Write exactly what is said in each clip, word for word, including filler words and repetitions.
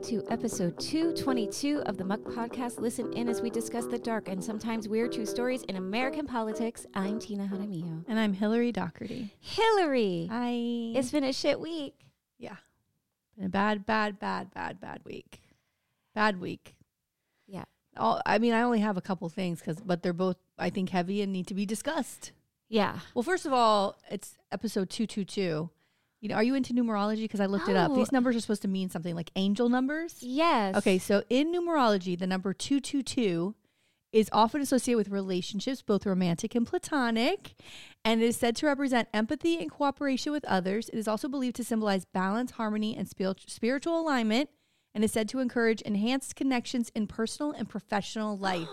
welcome to episode two twenty-two of the Muck Podcast. Listen in as we discuss the dark and sometimes weird true stories in American politics. I'm Tina Jaramillo. And I'm Hillary Doherty. Hillary! Hi. It's been a shit week. Yeah. Been a bad, bad, bad, bad, bad week. Bad week. Yeah. All, I mean, I only have a couple things, cause, but they're both, I think, heavy and need to be discussed. Yeah. Well, first of all, it's episode two twenty-two. You know, are you into numerology? Because I looked oh. it up. These numbers are supposed to mean something like angel numbers. Yes. Okay, so in numerology, the number two two two is often associated with relationships, both romantic and platonic, and it is said to represent empathy and cooperation with others. It is also believed to symbolize balance, harmony, and spiritual alignment, and is said to encourage enhanced connections in personal and professional life.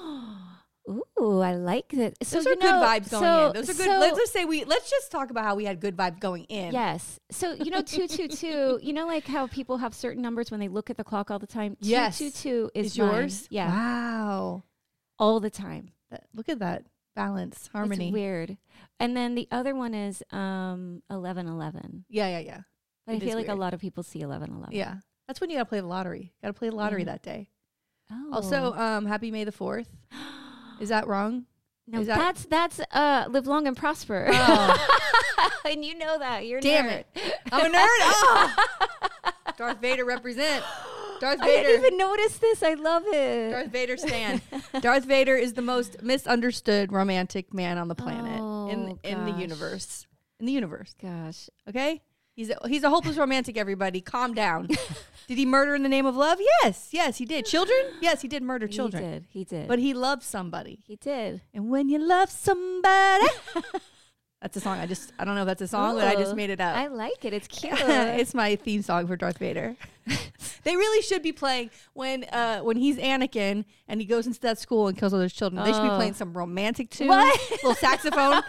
Ooh, I like that. So, Those are you good know, vibes going so, in. Those are good. So, let's just say we, let's just talk about how we had good vibes going in. Yes. So, you know, two two two, you know, like how people have certain numbers when they look at the clock all the time? Yes. two two two is, is mine. yours? Yeah. Wow. All the time. That, look at that. Balance, harmony. It's weird. And then the other one is um eleven eleven. Yeah, yeah, yeah. But It I feel like weird. a lot of people see eleven eleven. Yeah. That's when you got to play the lottery. Got to play the lottery Yeah. that day. Oh. Also, um, happy May the fourth. Is that wrong? No, Is that- that's that's uh live long and prosper. Oh. And you know that. You're a Damn nerd. it. I'm a nerd. Oh. Darth Vader represent. Darth I Vader. didn't even notice this. I love it. Darth Vader stan. Darth Vader is the most misunderstood romantic man on the planet Oh, in in the gosh. universe. In the universe. Gosh. Okay? He's a, he's a hopeless romantic, everybody. Calm down. Did he murder in the name of love? Yes. Yes, he did. Children? Yes, he did murder children. He did. He did. But he loved somebody. he did. And when you love somebody. That's a song. I just, I don't know if that's a song, but I just Ooh, made it up. I like it. It's cute. It's my theme song for Darth Vader. They really should be playing when uh, when he's Anakin and he goes into that school and kills all those children. They should be Oh. playing some romantic tune, What? little saxophone.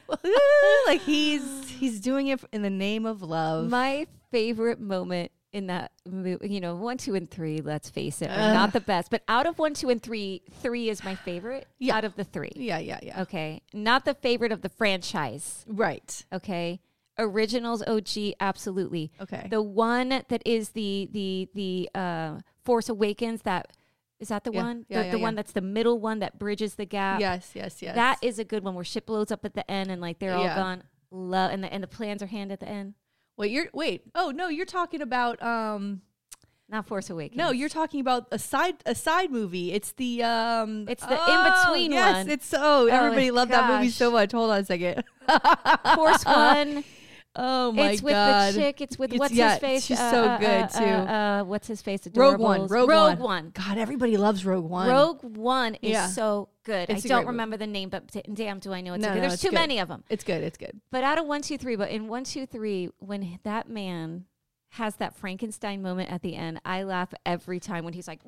Like he's he's doing it in the name of love. My favorite moment in that movie, you know, one, two, and three, let's face it, are Ugh. not the best. But out of one, two, and three, three is my favorite Yeah. out of the three. Yeah, yeah, yeah. Okay. Not the favorite of the franchise. Right. Okay. Originals O G, absolutely. Okay. The one that is the the the uh, Force Awakens, that is that the Yeah. one? Yeah, the yeah, the yeah. one that's the middle one that bridges the gap. Yes, yes, yes. That is a good one where shit blows up at the end and like they're all Yeah. gone. Love and the and the plans are hand at the end. Wait, you're wait. Oh no, you're talking about um. Not Force Awakens. No, you're talking about a side a side movie. It's the um. It's the oh, in-between yes, one. It's oh, everybody loved that movie gosh. so much. Hold on a second. Force One. Oh my It's with god. the chick. It's with It's- what's yeah, his face? she's Uh, so uh, good, uh, too. Uh, uh, what's his face? Rogue One. Adorables. Rogue, Rogue One. One. God, everybody loves Rogue One. Rogue One is Yeah. so good. It's I a don't great remember the name, but d- damn, do I know it's No, so good. no, There's it's too good. many of them. It's good. It's good. But out of one, two, three, but in one, two, three, when that man has that Frankenstein moment at the end, I laugh every time when he's like,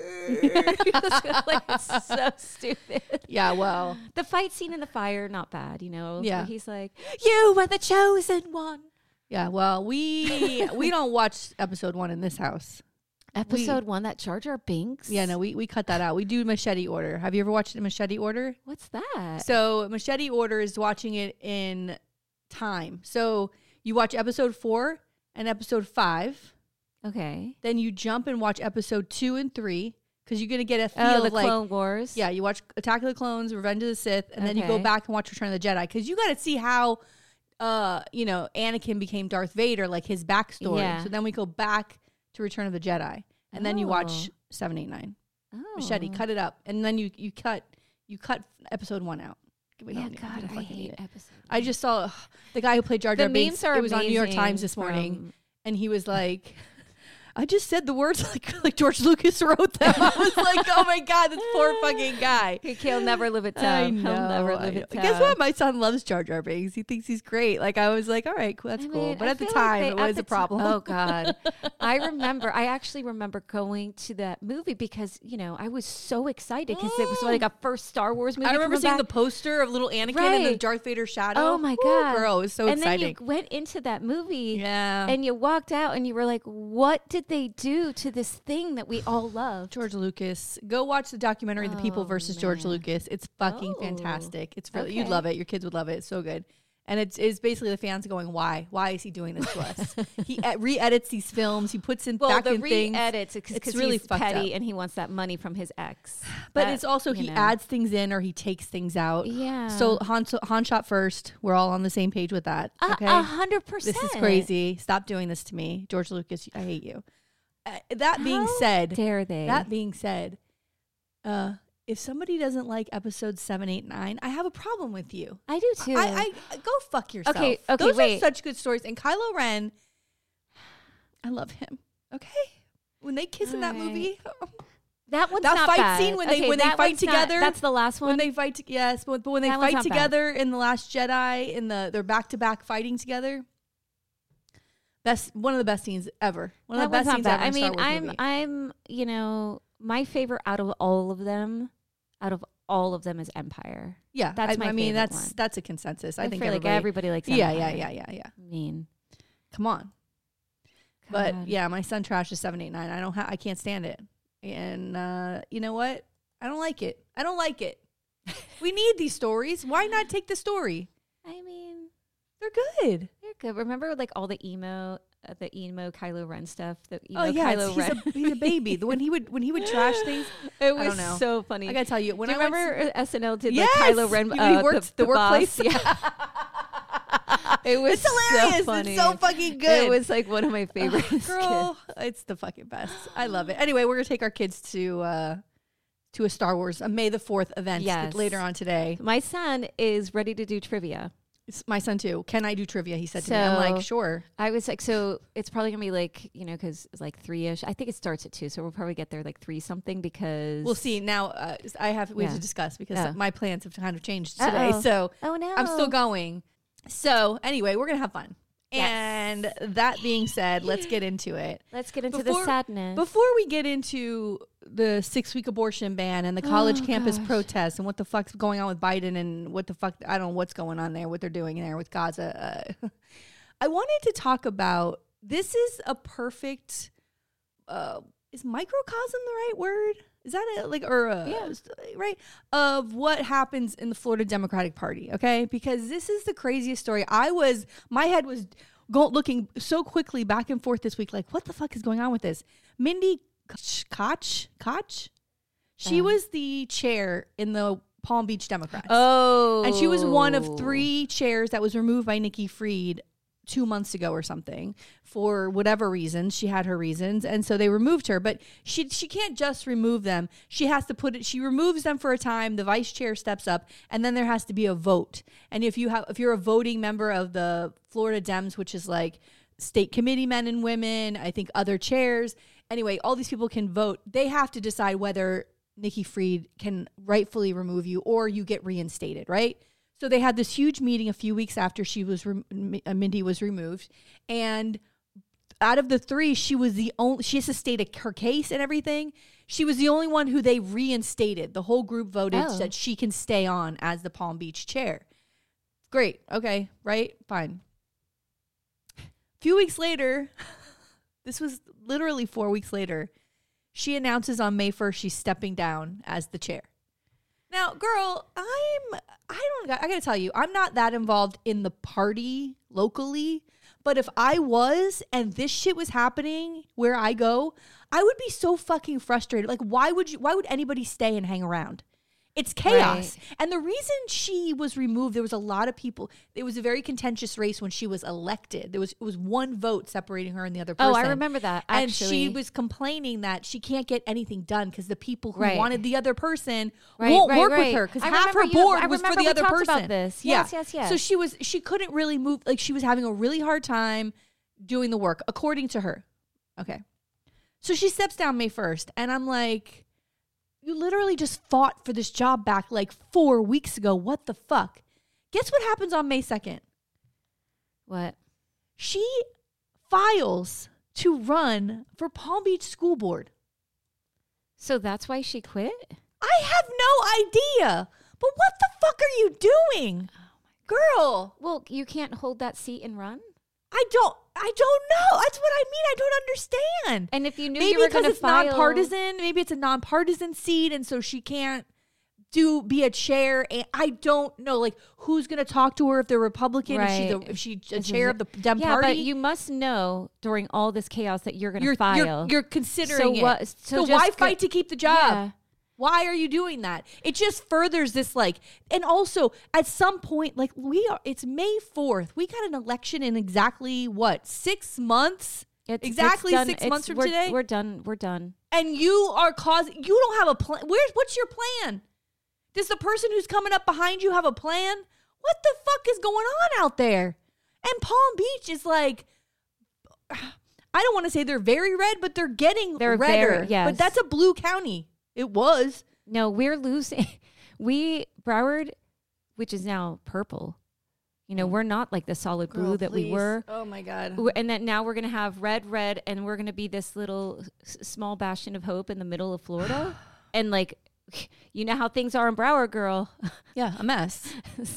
like it's so stupid. Yeah. Well. The fight scene in the fire, not bad, you know. Yeah. Where he's like, "You are the chosen one." Yeah. Well, we we don't watch episode one in this house. Episode one, that Jar Jar Binks. Yeah. No, we we cut that out. We do Machete Order. Have you ever watched Machete Order? What's that? So Machete Order is watching it in time. So you watch episode four and episode five. Okay. Then you jump and watch episode two and three because you're gonna get a feel Oh, the of like Clone Wars. yeah, you watch Attack of the Clones, Revenge of the Sith, and then you go Okay. back and watch Return of the Jedi because you got to see how uh you know Anakin became Darth Vader, like his backstory. Yeah. So then we go back to Return of the Jedi, and then you watch Oh. seven, eight, nine. Oh. Machete, cut it up, and then you you cut you cut episode one out. We Yeah, don't need- we God, don't I fucking need hate it. episode. I just saw ugh, the guy who played Jar Jar The Binks. memes are It was on New York amazing Times this morning, from- and he was like, "I just said the words like like George Lucas wrote them." I was like, "Oh my god, this poor fucking guy." He'll never live it I down. know. He'll never I live know. it down. Guess what? My son loves Jar Jar Binks. He thinks he's great. Like I was like, "All right, cool, that's I cool." mean, But I at the feel like time, they- it at was the a t- problem. Oh God, I remember. I actually remember going to that movie because you know I was so excited because it was like a first Star Wars movie. I remember coming seeing back. the poster of little Anakin and the Right. Darth Vader shadow. Oh my Woo, God, girl, it was so and exciting. then you went into that movie, yeah. and you walked out, and you were like, "What did they do to this thing that we all love?" George Lucas. Go watch the documentary The People Oh, versus George man. Lucas. It's fucking Oh, fantastic. It's really you'd okay. love it. Your kids would love it. It's so good. And it's, it's basically the fans going, why? Why is he doing this to us? He e- re-edits these films. He puts in well, back the in things. re-edits, it's, It's it's really really fucked petty up. and he wants that money from his ex. But That, it's also, you he know. adds things in or he takes things out. Yeah. So Han, so Han shot first. We're all on the same page with that. A- Okay. A hundred percent. This is crazy. Stop doing this to me. George Lucas, I hate you. Uh, that being How said, dare they? that being said, uh, if somebody doesn't like episodes seven, eight, nine, I have a problem with you. I do too. I, I go fuck yourself. Okay, okay, Those wait. are such good stories. And Kylo Ren, I love him. Okay, when they kiss in that All right. movie, that one's that not fight bad. scene when they- Okay, when they that fight one's not- together, that's the last one. when they fight, to, yes, but, but when they That one's fight not bad. together in the Last Jedi, in the they're back to back fighting together. Best, one of the best scenes ever. One that of the best one's scenes not ever. bad. in I a Star mean, Wars I'm, movie. I'm, you know, my favorite out of all of them, out of all of them is Empire. yeah, that's I, my I mean, favorite that's one. that's a consensus. I, I think feel everybody, like everybody likes yeah, Empire. yeah, yeah, yeah, yeah. I mean, Come on. But God. yeah, my son trashes seven, eight, nine. I don't. Ha- I can't stand it. And uh, you know what? I don't like it. I don't like it. We need these stories. Why not take the story? I mean, They're good. they're good. Remember, like all the emo, uh, the emo Kylo Ren stuff. The emo Oh yeah, Kylo it's- Ren. he's a he's a baby. The when he would when he would trash things. It I was don't know. so funny. I gotta tell you, when Do you I went remember to- S N L did Yes! like Kylo Ren? When Uh, he worked the, the workplace. boss? Yeah. It was It's hilarious. So funny. It's so fucking good. It was like one of my favorites. Girl, it's the fucking best. I love it. Anyway, we're gonna take our kids to uh to a Star Wars a May the fourth event Yes. later on today. My son is ready to do trivia. It's my son too. Can I do trivia? He said to me. I'm So- like, sure. I was like, so it's probably gonna be like, you know, because it's like three ish. I think it starts at two, so we'll probably get there like three something because We'll see. Now, uh, I have we have Yeah. to discuss because Oh. my plans have kind of changed today. Uh-oh. So Oh no, I'm still going. So anyway, we're gonna have fun. Yes. And that being said, let's get into it. Let's get into Before- the sadness. Before we get into the six week abortion ban and the college Oh, campus gosh. protests and what the fuck's going on with Biden and what the fuck, I don't know what's going on there, what they're doing there with Gaza. Uh, I wanted to talk about, this is a perfect, uh, is microcosm the right word? Is that it? Like, or, uh, Yeah. right? Of what happens in the Florida Democratic Party. Okay. Because this is the craziest story. I was, my head was go, looking so quickly back and forth this week. Like, what the fuck is going on with this? Mindy Koch, Koch? She Um. was the chair in the Palm Beach Democrats. oh, And she was one of three chairs that was removed by Nikki Fried two months ago or something for whatever reasons. She had her reasons. And so they removed her, but she, she can't just remove them. She has to put it, she removes them for a time. The vice chair steps up and then there has to be a vote. And if you have, if you're a voting member of the Florida Dems, which is like state committee men and women, I think other chairs, anyway, all these people can vote. They have to decide whether Nikki Fried can rightfully remove you or you get reinstated, right? So they had this huge meeting a few weeks after she was re- Mindy was removed, and out of the three, she was the only. She has to state a, her case and everything. She was the only one who they reinstated. The whole group voted Oh. that she can stay on as the Palm Beach chair. Great, okay, right, fine. A few weeks later, this was literally four weeks later, she announces on May first she's stepping down as the chair. Now, girl, I'm, I don't, I gotta tell you, I'm not that involved in the party locally, but if I was and this shit was happening where I go, I would be so fucking frustrated. Like, why would you, why would anybody stay and hang around? It's chaos. Right. And the reason she was removed, there was a lot of people. It was a very contentious race when she was elected. There was it was one vote separating her and the other person. Oh, I remember that. Actually, And she was complaining that she can't get anything done because the people who Right. wanted the other person Right, won't right, work right. with her because I half her remember you- board I was for remember the we other talked person. about this. Yes, yes, yes. So she was she couldn't really move. Like she was having a really hard time doing the work, according to her. Okay, so she steps down May first, and I'm like, you literally just fought for this job back like four weeks ago. What the fuck? Guess what happens on May second? what? She files to run for Palm Beach School Board. So that's why she quit? I have no idea. But what the fuck are you doing? Girl, Well, you can't hold that seat and run. I don't I don't know. That's what I mean. I don't understand. And if you knew Maybe you were because going to it's file, nonpartisan. Maybe it's a nonpartisan seat, and so she can't do be a chair. And I don't know, like, who's going to talk to her if they're Republican, Right. if, she the, if she's a This chair is- of the Dem Yeah, Party. but you must know during all this chaos that you're going to you're, file. you're, you're considering So it. what- so so just why go- fight to keep the job? Yeah. Why are you doing that? It just furthers this, like, and also at some point, like, we are, it's May fourth. We got an election in exactly what, six months? It's, exactly it's done. six It's- months from we're, today? We're done. We're done. And you are causing, you don't have a plan. Where's, what's your plan? Does the person who's coming up behind you have a plan? What the fuck is going on out there? And Palm Beach is like, I don't want to say they're very red, but they're getting They're redder. very- yes. But that's a blue county. It was. No, we're losing. We, Broward, which is now purple, you know, we're not like the solid blue Girl, that we please. were. Oh my God. W- And that now we're going to have red, red, and we're going to be this little s- small bastion of hope in the middle of Florida. And like, you know how things are in Broward, girl. Yeah, a mess.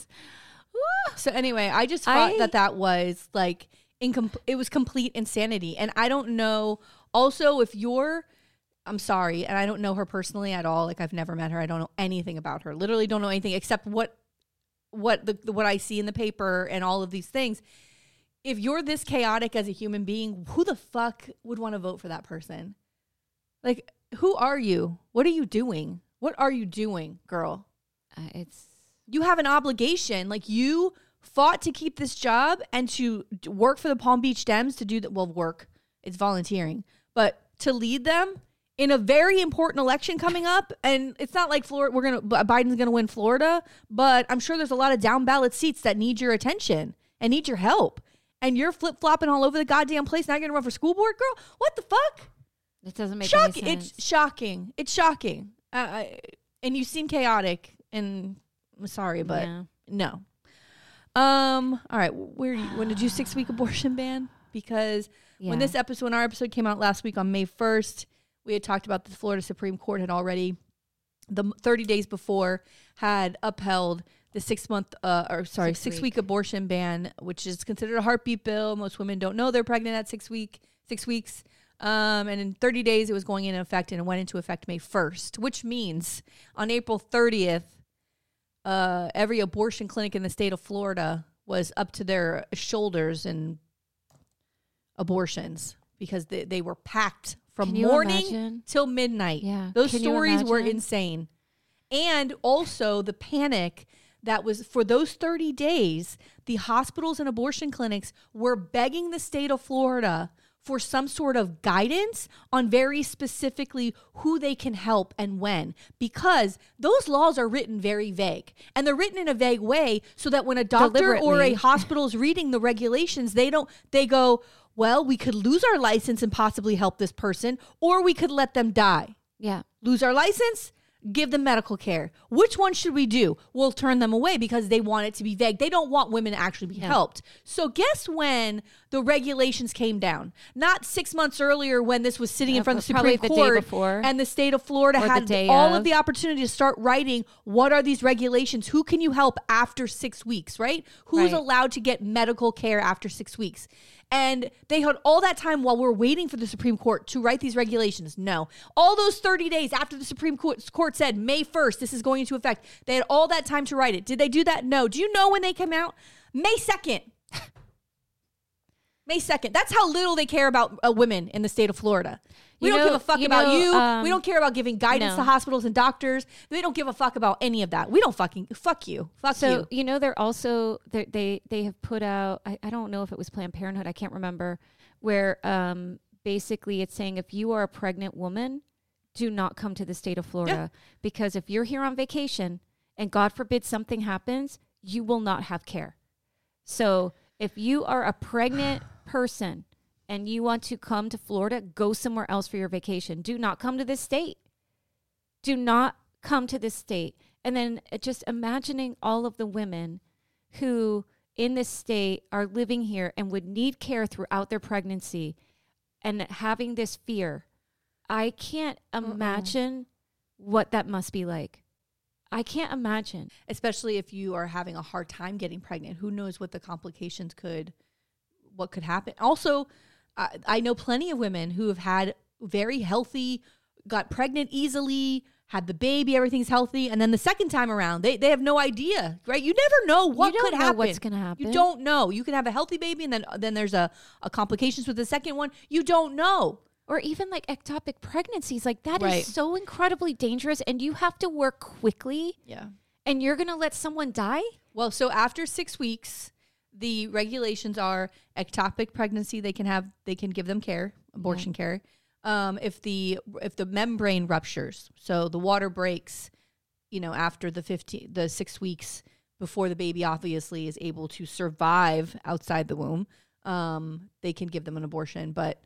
So anyway, I just thought I- that that was like, incom- it was complete insanity. And I don't know, also, if you're, I'm sorry, and I don't know her personally at all. Like, I've never met her. I don't know anything about her. Literally don't know anything except what what the, the what I see in the paper and all of these things. If you're this chaotic as a human being, who the fuck would want to vote for that person? Like, who are you? What are you doing? What are you doing, girl? Uh, it's You have an obligation. Like, you fought to keep this job and to d- work for the Palm Beach Dems to do that. Well, work, it's volunteering, but to lead them in a very important election coming up. And it's not like Florida, we're going to, Biden's going to win Florida, but I'm sure there's a lot of down ballot seats that need your attention and need your help. And you're flip flopping all over the goddamn place. Now you're going to run for school board, girl? What the fuck? it doesn't make Shocking. any sense. It's shocking. It's shocking. Uh, I, and you seem chaotic, and I'm sorry, but Yeah. no. Um. All right. Where do you, when did you six week abortion ban? Because Yeah. when this episode, when our episode came out last week on May first, we had talked about the Florida Supreme Court had already, the thirty days before, had upheld the six month, uh, or sorry, Six six, week. week abortion ban, which is considered a heartbeat bill. Most women don't know they're pregnant at six week, six weeks. Um, and in thirty days, it was going into effect, and it went into effect May first, which means on April thirtieth, uh, every abortion clinic in the state of Florida was up to their shoulders in abortions because they, they were packed from Can you morning imagine? till midnight. Yeah. Those Can you stories were imagine? insane. And also the panic that was for those thirty days, the hospitals and abortion clinics were begging the state of Florida for some sort of guidance on very specifically who they can help and when, because those laws are written very vague, and they're written in a vague way so that when a doctor or a Deliberately. hospital is reading the regulations, they don't, they go, well, we could lose our license and possibly help this person, or we could let them die. Yeah. Lose our license, give them medical care. Which one should we do? We'll turn them away because they want it to be vague. They don't want women to actually be Yeah. helped. So guess when the regulations came down? Not six months earlier when this was sitting in Uh, front of the probably Supreme the day Court before. and the state of Florida Or the had day all of. of the opportunity to start writing, what are these regulations? Who can you help after six weeks, right? Who's Right. allowed to get medical care after six weeks? And they had all that time while we're waiting for the Supreme Court to write these regulations. No. All those thirty days after the Supreme Court, court said May first, this is going into effect, they had all that time to write it. Did they do that? No. Do you know when they came out? May second. May second. That's how little they care about uh, women in the state of Florida. We You don't know- give a fuck you about know, you. um, we don't care about giving guidance no. to hospitals and doctors. They don't give a fuck about any of that. We don't fucking, fuck you. Fuck So you. you know they're also they're, they they have put out I, I don't know if it was Planned Parenthood, I can't remember, where um basically it's saying if you are a pregnant woman, do not come to the state of Florida because if you're here on vacation and God forbid something happens, you will not have care. So if you are a pregnant person and you want to come to Florida, go somewhere else for your vacation. Do not come to this state. Do not come to this state. And then uh, just imagining all of the women who in this state are living here and would need care throughout their pregnancy and having this fear. I can't imagine what that must be like. I can't imagine. Especially if you are having a hard time getting pregnant. Who knows what the complications could, what could happen. Also, I, I know plenty of women who have had very healthy, got pregnant easily, had the baby, everything's healthy. And then the second time around, they, they have no idea, right? You never know what you don't could know happen. what's going to happen. You don't know. You can have a healthy baby and then then there's a, a complications with the second one. You don't know. Or even like ectopic pregnancies. Like that Right. is so incredibly dangerous and you have to work quickly. Yeah. And you're going to let someone die? Well, so after six weeks, the regulations are ectopic pregnancy. They can have, they can give them care, abortion yeah. care. Um, if the if the membrane ruptures, so the water breaks, you know, after the fifteen the six weeks before the baby obviously is able to survive outside the womb, um, they can give them an abortion. But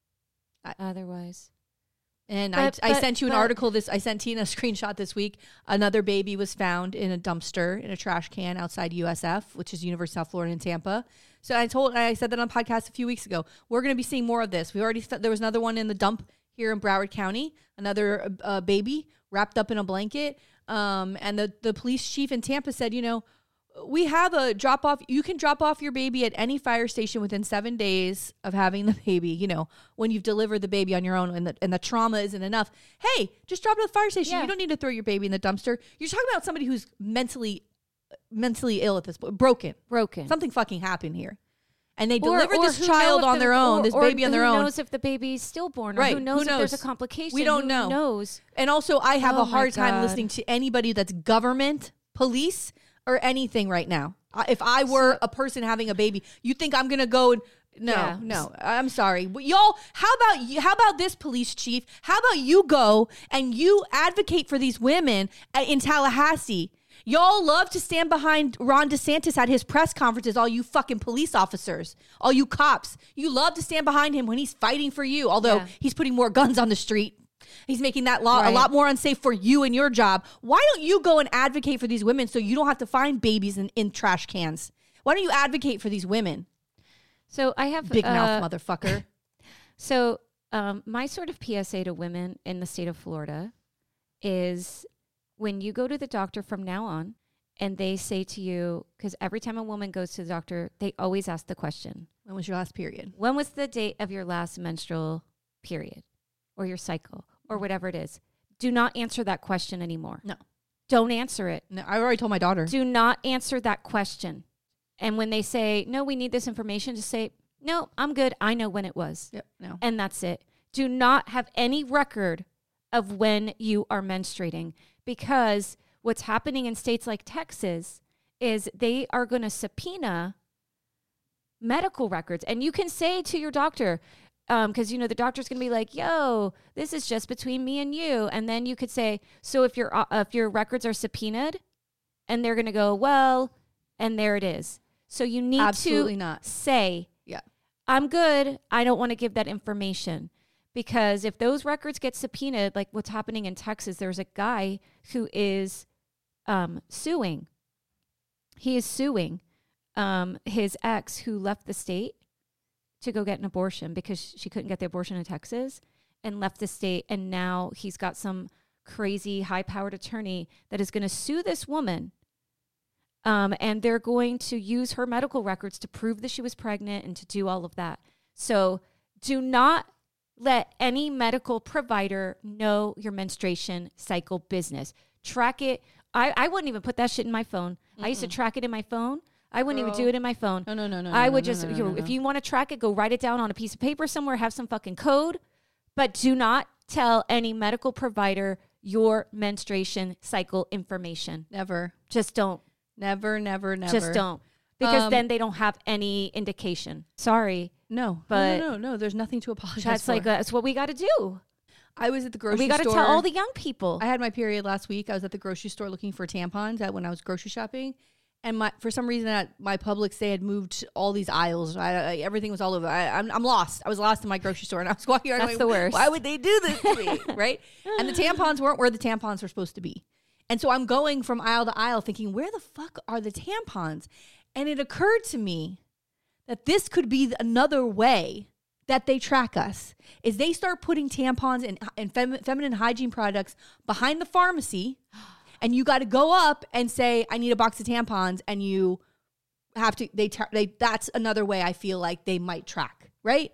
I, otherwise, and but, I, I but, sent you an but, article. This I sent Tina a screenshot this week. Another baby was found in a dumpster in a trash can outside U S F, which is University of South Florida in Tampa. So I told, I said that on a podcast a few weeks ago. We're going to be seeing more of this. We already there was another one in the dump here in Broward County, another uh, baby wrapped up in a blanket. Um, and the the police chief in Tampa said, you know, we have a drop off. You can drop off your baby at any fire station within seven days of having the baby. You know, when you've delivered the baby on your own and the, and the trauma isn't enough. Hey, just drop it at the fire station. Yeah. You don't need to throw your baby in the dumpster. You're talking about somebody who's mentally mentally ill at this point, broken, broken. Something fucking happened here. And they or, delivered or this child on the, their own, or, this or baby on their who own. Who knows if the baby's stillborn? Or right. Who knows, who knows if there's a complication? We don't who know. knows? And also, I have oh a hard time God. listening to anybody that's government, police, or anything right now. If I were so, a person having a baby, you think I'm going to go and... No, yeah. no, I'm sorry. But y'all, how about you, how about this, police chief? How about you go and you advocate for these women in Tallahassee? Y'all love to stand behind Ron DeSantis at his press conferences, all you fucking police officers, all you cops. You love to stand behind him when he's fighting for you, although yeah. he's putting more guns on the street. He's making that law right. a lot more unsafe for you and your job. Why don't you go and advocate for these women so you don't have to find babies in, in trash cans? Why don't you advocate for these women? So I have... Big uh, mouth motherfucker. So um, my sort of P S A to women in the state of Florida is... when you go to the doctor from now on and they say to you, because every time a woman goes to the doctor, they always ask the question. When was your last period? When was the date of your last menstrual period or your cycle or whatever it is? Do not answer that question anymore. No. Don't answer it. No, I already told my daughter. Do not answer that question. And when they say, no, we need this information, just say, no, I'm good. I know when it was. Yep. No. And that's it. Do not have any record of when you are menstruating. Because what's happening in states like Texas is they are going to subpoena medical records. And you can say to your doctor, because, um, you know, the doctor's going to be like, yo, this is just between me and you. And then you could say, so if your, uh, if your records are subpoenaed, and they're going to go, well, and there it is. So you need Absolutely to not. say, yeah, I'm good. I don't want to give that information. Because if those records get subpoenaed, like what's happening in Texas, there's a guy who is um, suing. He is suing um, his ex who left the state to go get an abortion because she couldn't get the abortion in Texas and left the state. And now he's got some crazy high-powered attorney that is going to sue this woman. Um, and they're going to use her medical records to prove that she was pregnant and to do all of that. So do not... let any medical provider know your menstruation cycle business. Track it. I, I wouldn't even put that shit in my phone. Mm-mm. I used to track it in my phone. I wouldn't Girl. even do it in my phone. No, no, no, no. I no, would no, just, no, no, you know, no, no. if you want to track it, go write it down on a piece of paper somewhere, have some fucking code. But do not tell any medical provider your menstruation cycle information. Never. Just don't. Never, never, never. Just don't. Because um, then they don't have any indication. Sorry. No, but no, no, no, no. There's nothing to apologize that's for. like, that's what we got to do. I was at the grocery we got to store. tell all the young people. I had my period last week. I was at the grocery store looking for tampons at when I was grocery shopping. And my for some reason, at my Publix, they had moved all these aisles. I, I, everything was all over. I, I'm, I'm lost. I was lost in my grocery store. And I was walking around That's going, the worst. Why would they do this to me? Right? And the tampons weren't where the tampons were supposed to be. And so I'm going from aisle to aisle thinking, where the fuck are the tampons? And it occurred to me that this could be another way that they track us, is they start putting tampons and, and fem- feminine hygiene products behind the pharmacy, and you got to go up and say, I need a box of tampons, and you have to, they, tra- they that's another way I feel like they might track, right?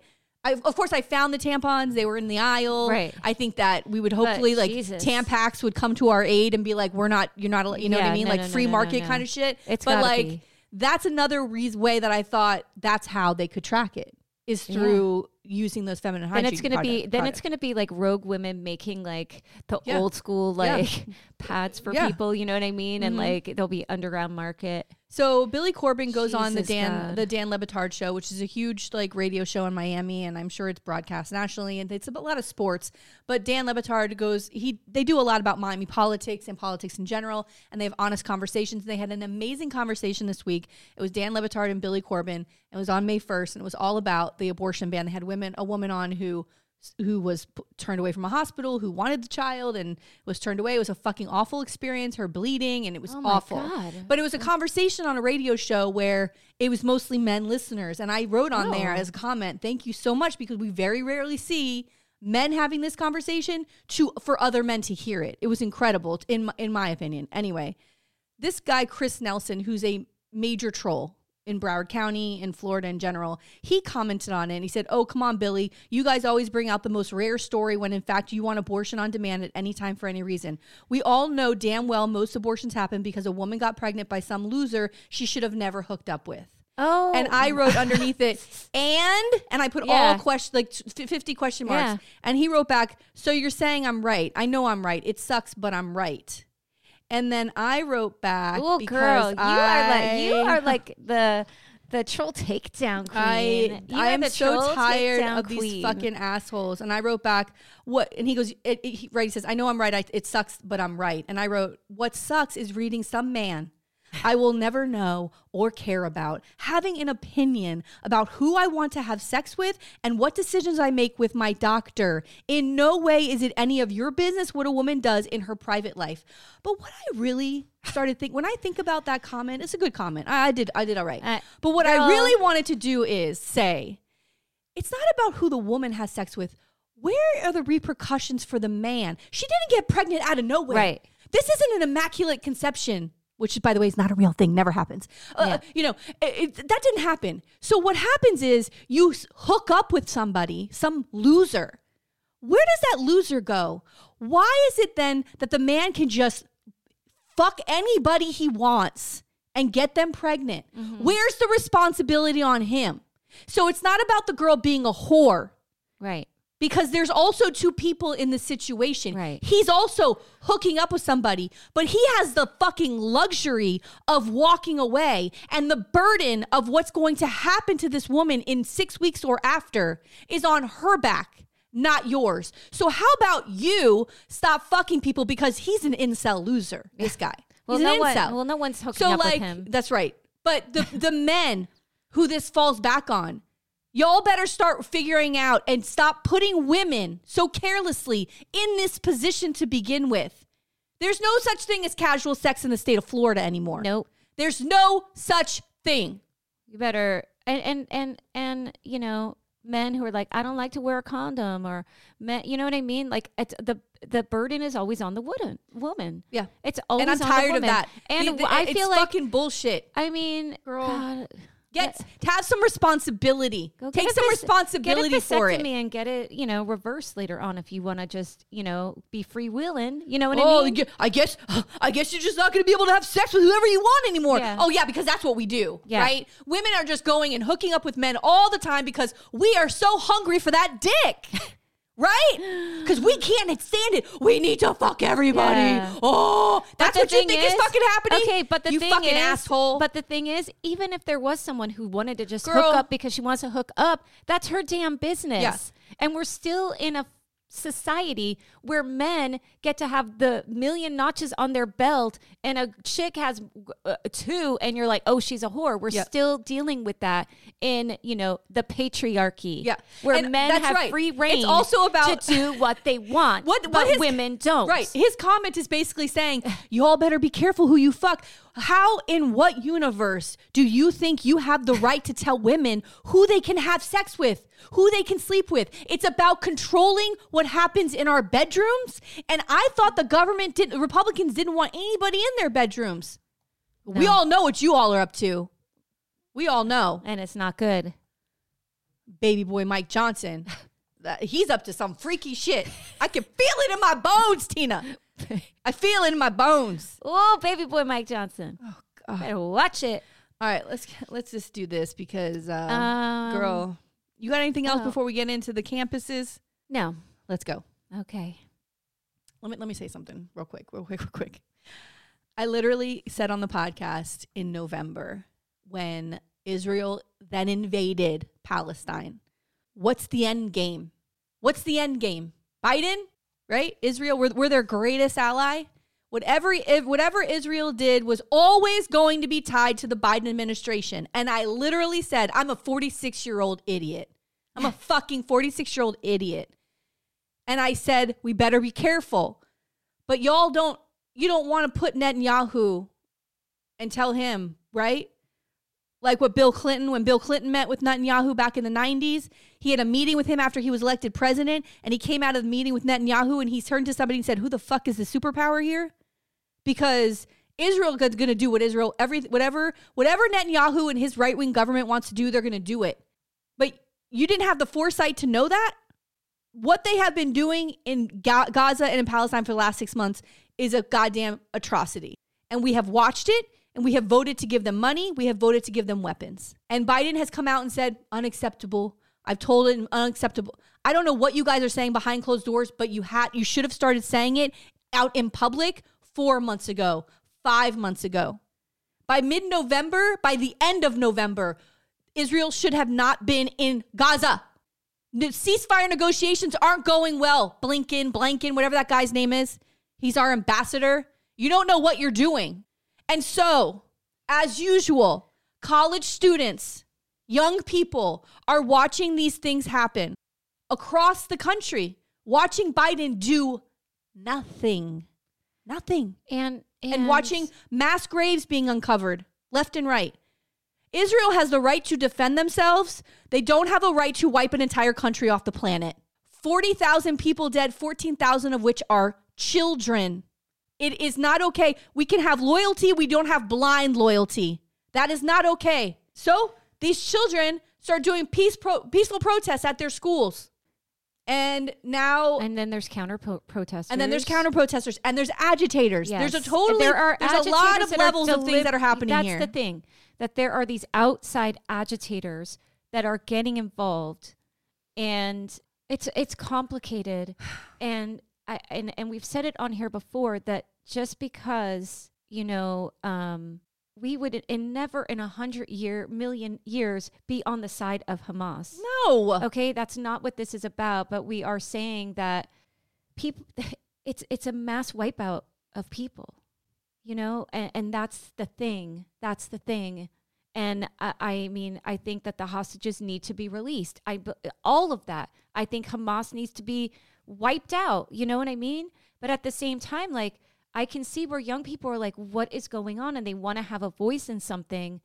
I, of course, I found the tampons. They were in the aisle. Right. I think that we would hopefully But like Jesus. Tampax would come to our aid and be like, we're not, you're not, you know what Yeah, I mean? no, like no, no, free no, market no, no. kind of shit. It's but gotta like, be. that's another reason way that I thought that's how they could track it is through using those feminine hygiene Then it's gonna be product- then products. it's gonna be like rogue women making like the Yeah. old school Yeah. like pads for Yeah. people, you know what I mean? And Mhm. like there'll be underground market. So Billy Corbin goes on the Jesus Dan God. the Dan Le Batard show, which is a huge like radio show in Miami, and I'm sure it's broadcast nationally, and it's a lot of sports. But Dan Le Batard goes he they do a lot about Miami politics and politics in general, and they have honest conversations. They had an amazing conversation this week. It was Dan Le Batard and Billy Corbin. It was on May first, and it was all about the abortion ban. They had women a woman on who who was p- turned away from a hospital, who wanted the child and was turned away. It was a fucking awful experience, her bleeding, and it was Oh my awful. God. But it was a conversation on a radio show where it was mostly men listeners. And I wrote on Oh. there as a comment, thank you so much, because we very rarely see men having this conversation to for other men to hear it. It was incredible, in my, in my opinion. Anyway, this guy, Chris Nelson, who's a major troll in Broward County and Florida in general, he commented on it and he said, oh, come on, Billy. You guys always bring out the most rare story when in fact you want abortion on demand at any time for any reason. We all know damn well most abortions happen because a woman got pregnant by some loser she should have never hooked up with. Oh, And I wrote underneath it, and, and I put Yeah. all question, like fifty question marks. Yeah. And he wrote back, so you're saying I'm right. I know I'm right. It sucks, but I'm right. And then I wrote back, oh because girl, you are like you I- are like the the troll takedown I queen. You I are am the so troll tired takedown of these queen. fucking assholes. And I wrote back, what? And he goes, it, it, he, right? He says, I know I'm right. I, it sucks, but I'm right. And I wrote, what sucks is reading some man I will never know or care about, having an opinion about who I want to have sex with and what decisions I make with my doctor. In no way is it any of your business what a woman does in her private life. But what I really started think when I think about that comment, it's a good comment. I, I did I did all right. Uh, but what girl. I really wanted to do is say, it's not about who the woman has sex with. Where are the repercussions for the man? She didn't get pregnant out of nowhere. Right. This isn't an immaculate conception, which, by the way, is not a real thing. Never happens. Uh, Yeah. You know, it, it, that didn't happen. So what happens is you s- hook up with somebody, some loser. Where does that loser go? Why is it then that the man can just fuck anybody he wants and get them pregnant? Mm-hmm. Where's the responsibility on him? So it's not about the girl being a whore. Right. Because there's also two people in the situation. Right. He's also hooking up with somebody, but he has the fucking luxury of walking away, and the burden of what's going to happen to this woman in six weeks or after is on her back, not yours. So how about you stop fucking people, because he's an incel loser, this guy. Well, he's no an one. incel. Well, no one's hooking So up like, with him. that's right. But the the men who this falls back on, y'all better start figuring out and stop putting women so carelessly in this position to begin with. There's no such thing as casual sex in the state of Florida anymore. Nope. There's no such thing. You better and and and and you know, men who are like, I don't like to wear a condom, or men, you know what I mean? Like it's the the burden is always on the woman. Woman. Yeah. It's always And I'm on the tired of woman. that. And The- the- I it's feel like fucking bullshit. I mean, Girl. God, Get to have some responsibility. Go get Take a some vas- responsibility get a for it. vasectomy and get it, you know, reversed later on if you want to just, you know, be freewheeling. You know what Oh, I mean? yeah, I guess I guess you're just not going to be able to have sex with whoever you want anymore. Yeah. Oh yeah, because that's what we do, Yeah. right? Women are just going and hooking up with men all the time because we are so hungry for that dick. Right? Because we can't stand it. We need to fuck everybody. Yeah. Oh, that's the what you thing think is, is- fucking happening? Okay, but the you thing fucking is, asshole. But the thing is, even if there was someone who wanted to just Girl. hook up because she wants to hook up, that's her damn business. Yeah. And we're still in a society where men get to have the million notches on their belt and a chick has uh, two, and you're like, oh, she's a whore. We're Yeah. still dealing with that in, you know, the patriarchy. Yeah. Where And men that's have right. free It's reign also about- to do what they want. What- but what his- women don't. Right. His comment is basically saying, you all better be careful who you fuck. How, in what universe do you think you have the right to tell women who they can have sex with, who they can sleep with? It's about controlling what happens in our bedrooms. And I thought the government didn't, Republicans didn't want anybody in their bedrooms. We No. all know what you all are up to. We all know. And it's not good. baby boy Mike Johnson, that he's up to some freaky shit. I can feel it in my bones, Tina. I feel it in my bones. Oh, baby boy Mike Johnson. Oh, God. Better watch it. All right, let's let's just do this because, uh, Um, girl, you got anything else oh. before we get into the campuses? No. Let's go. Okay. Let me let me say something real quick, real quick, real quick. I literally said on the podcast in November when Israel then invaded Palestine, what's the end game? What's the end game? Biden, right? Israel, we're, we're their greatest ally. Whatever, if, whatever Israel did was always going to be tied to the Biden administration. And I literally said, I'm a forty-six-year-old idiot. I'm a fucking forty-six-year-old idiot. And I said, we better be careful. But y'all don't, you don't want to put Netanyahu and tell him, right? Like what Bill Clinton, when Bill Clinton met with Netanyahu back in the nineties, he had a meeting with him after he was elected president, and he came out of the meeting with Netanyahu and he turned to somebody and said, who the fuck is the superpower here? Because Israel is going to do what Israel, every, whatever, whatever Netanyahu and his right-wing government wants to do, they're going to do it. But you didn't have the foresight to know that? What they have been doing in Ga- Gaza and in Palestine for the last six months is a goddamn atrocity. And we have watched it, and we have voted to give them money. We have voted to give them weapons. And Biden has come out and said, unacceptable. I've told it unacceptable. I don't know what you guys are saying behind closed doors, but you had you should have started saying it out in public four months ago, five months ago. By mid-November, by the end of November, Israel should have not been in Gaza. The ceasefire negotiations aren't going well. Blinken, Blanken, whatever that guy's name is. He's our ambassador. You don't know what you're doing. And so, as usual, college students, young people are watching these things happen across the country, watching Biden do nothing. Nothing. And, and, and watching mass graves being uncovered left and right. Israel has the right to defend themselves. They don't have a right to wipe an entire country off the planet. forty thousand people dead, fourteen thousand of which are children. It is not okay. We can have loyalty. We don't have blind loyalty. That is not okay. So these children start doing peace pro- peaceful protests at their schools. And now... And then there's counter po- protesters. And then there's counter protesters. And there's agitators. Yes. There's a totally... There are there's a lot of that levels are of things that are happening That's here. That's the thing. That there are these outside agitators that are getting involved. And it's it's complicated. And I and, and we've said it on here before that just because, you know... um. We would in never in a hundred year million years be on the side of Hamas. No. Okay, that's not what this is about. But we are saying that people, it's it's a mass wipeout of people, you know, and, and that's the thing. That's the thing. And I, I mean, I think that the hostages need to be released. I all of that. I think Hamas needs to be wiped out. You know what I mean? But at the same time, like. I can see where young people are like, what is going on? And they want to have a voice in something.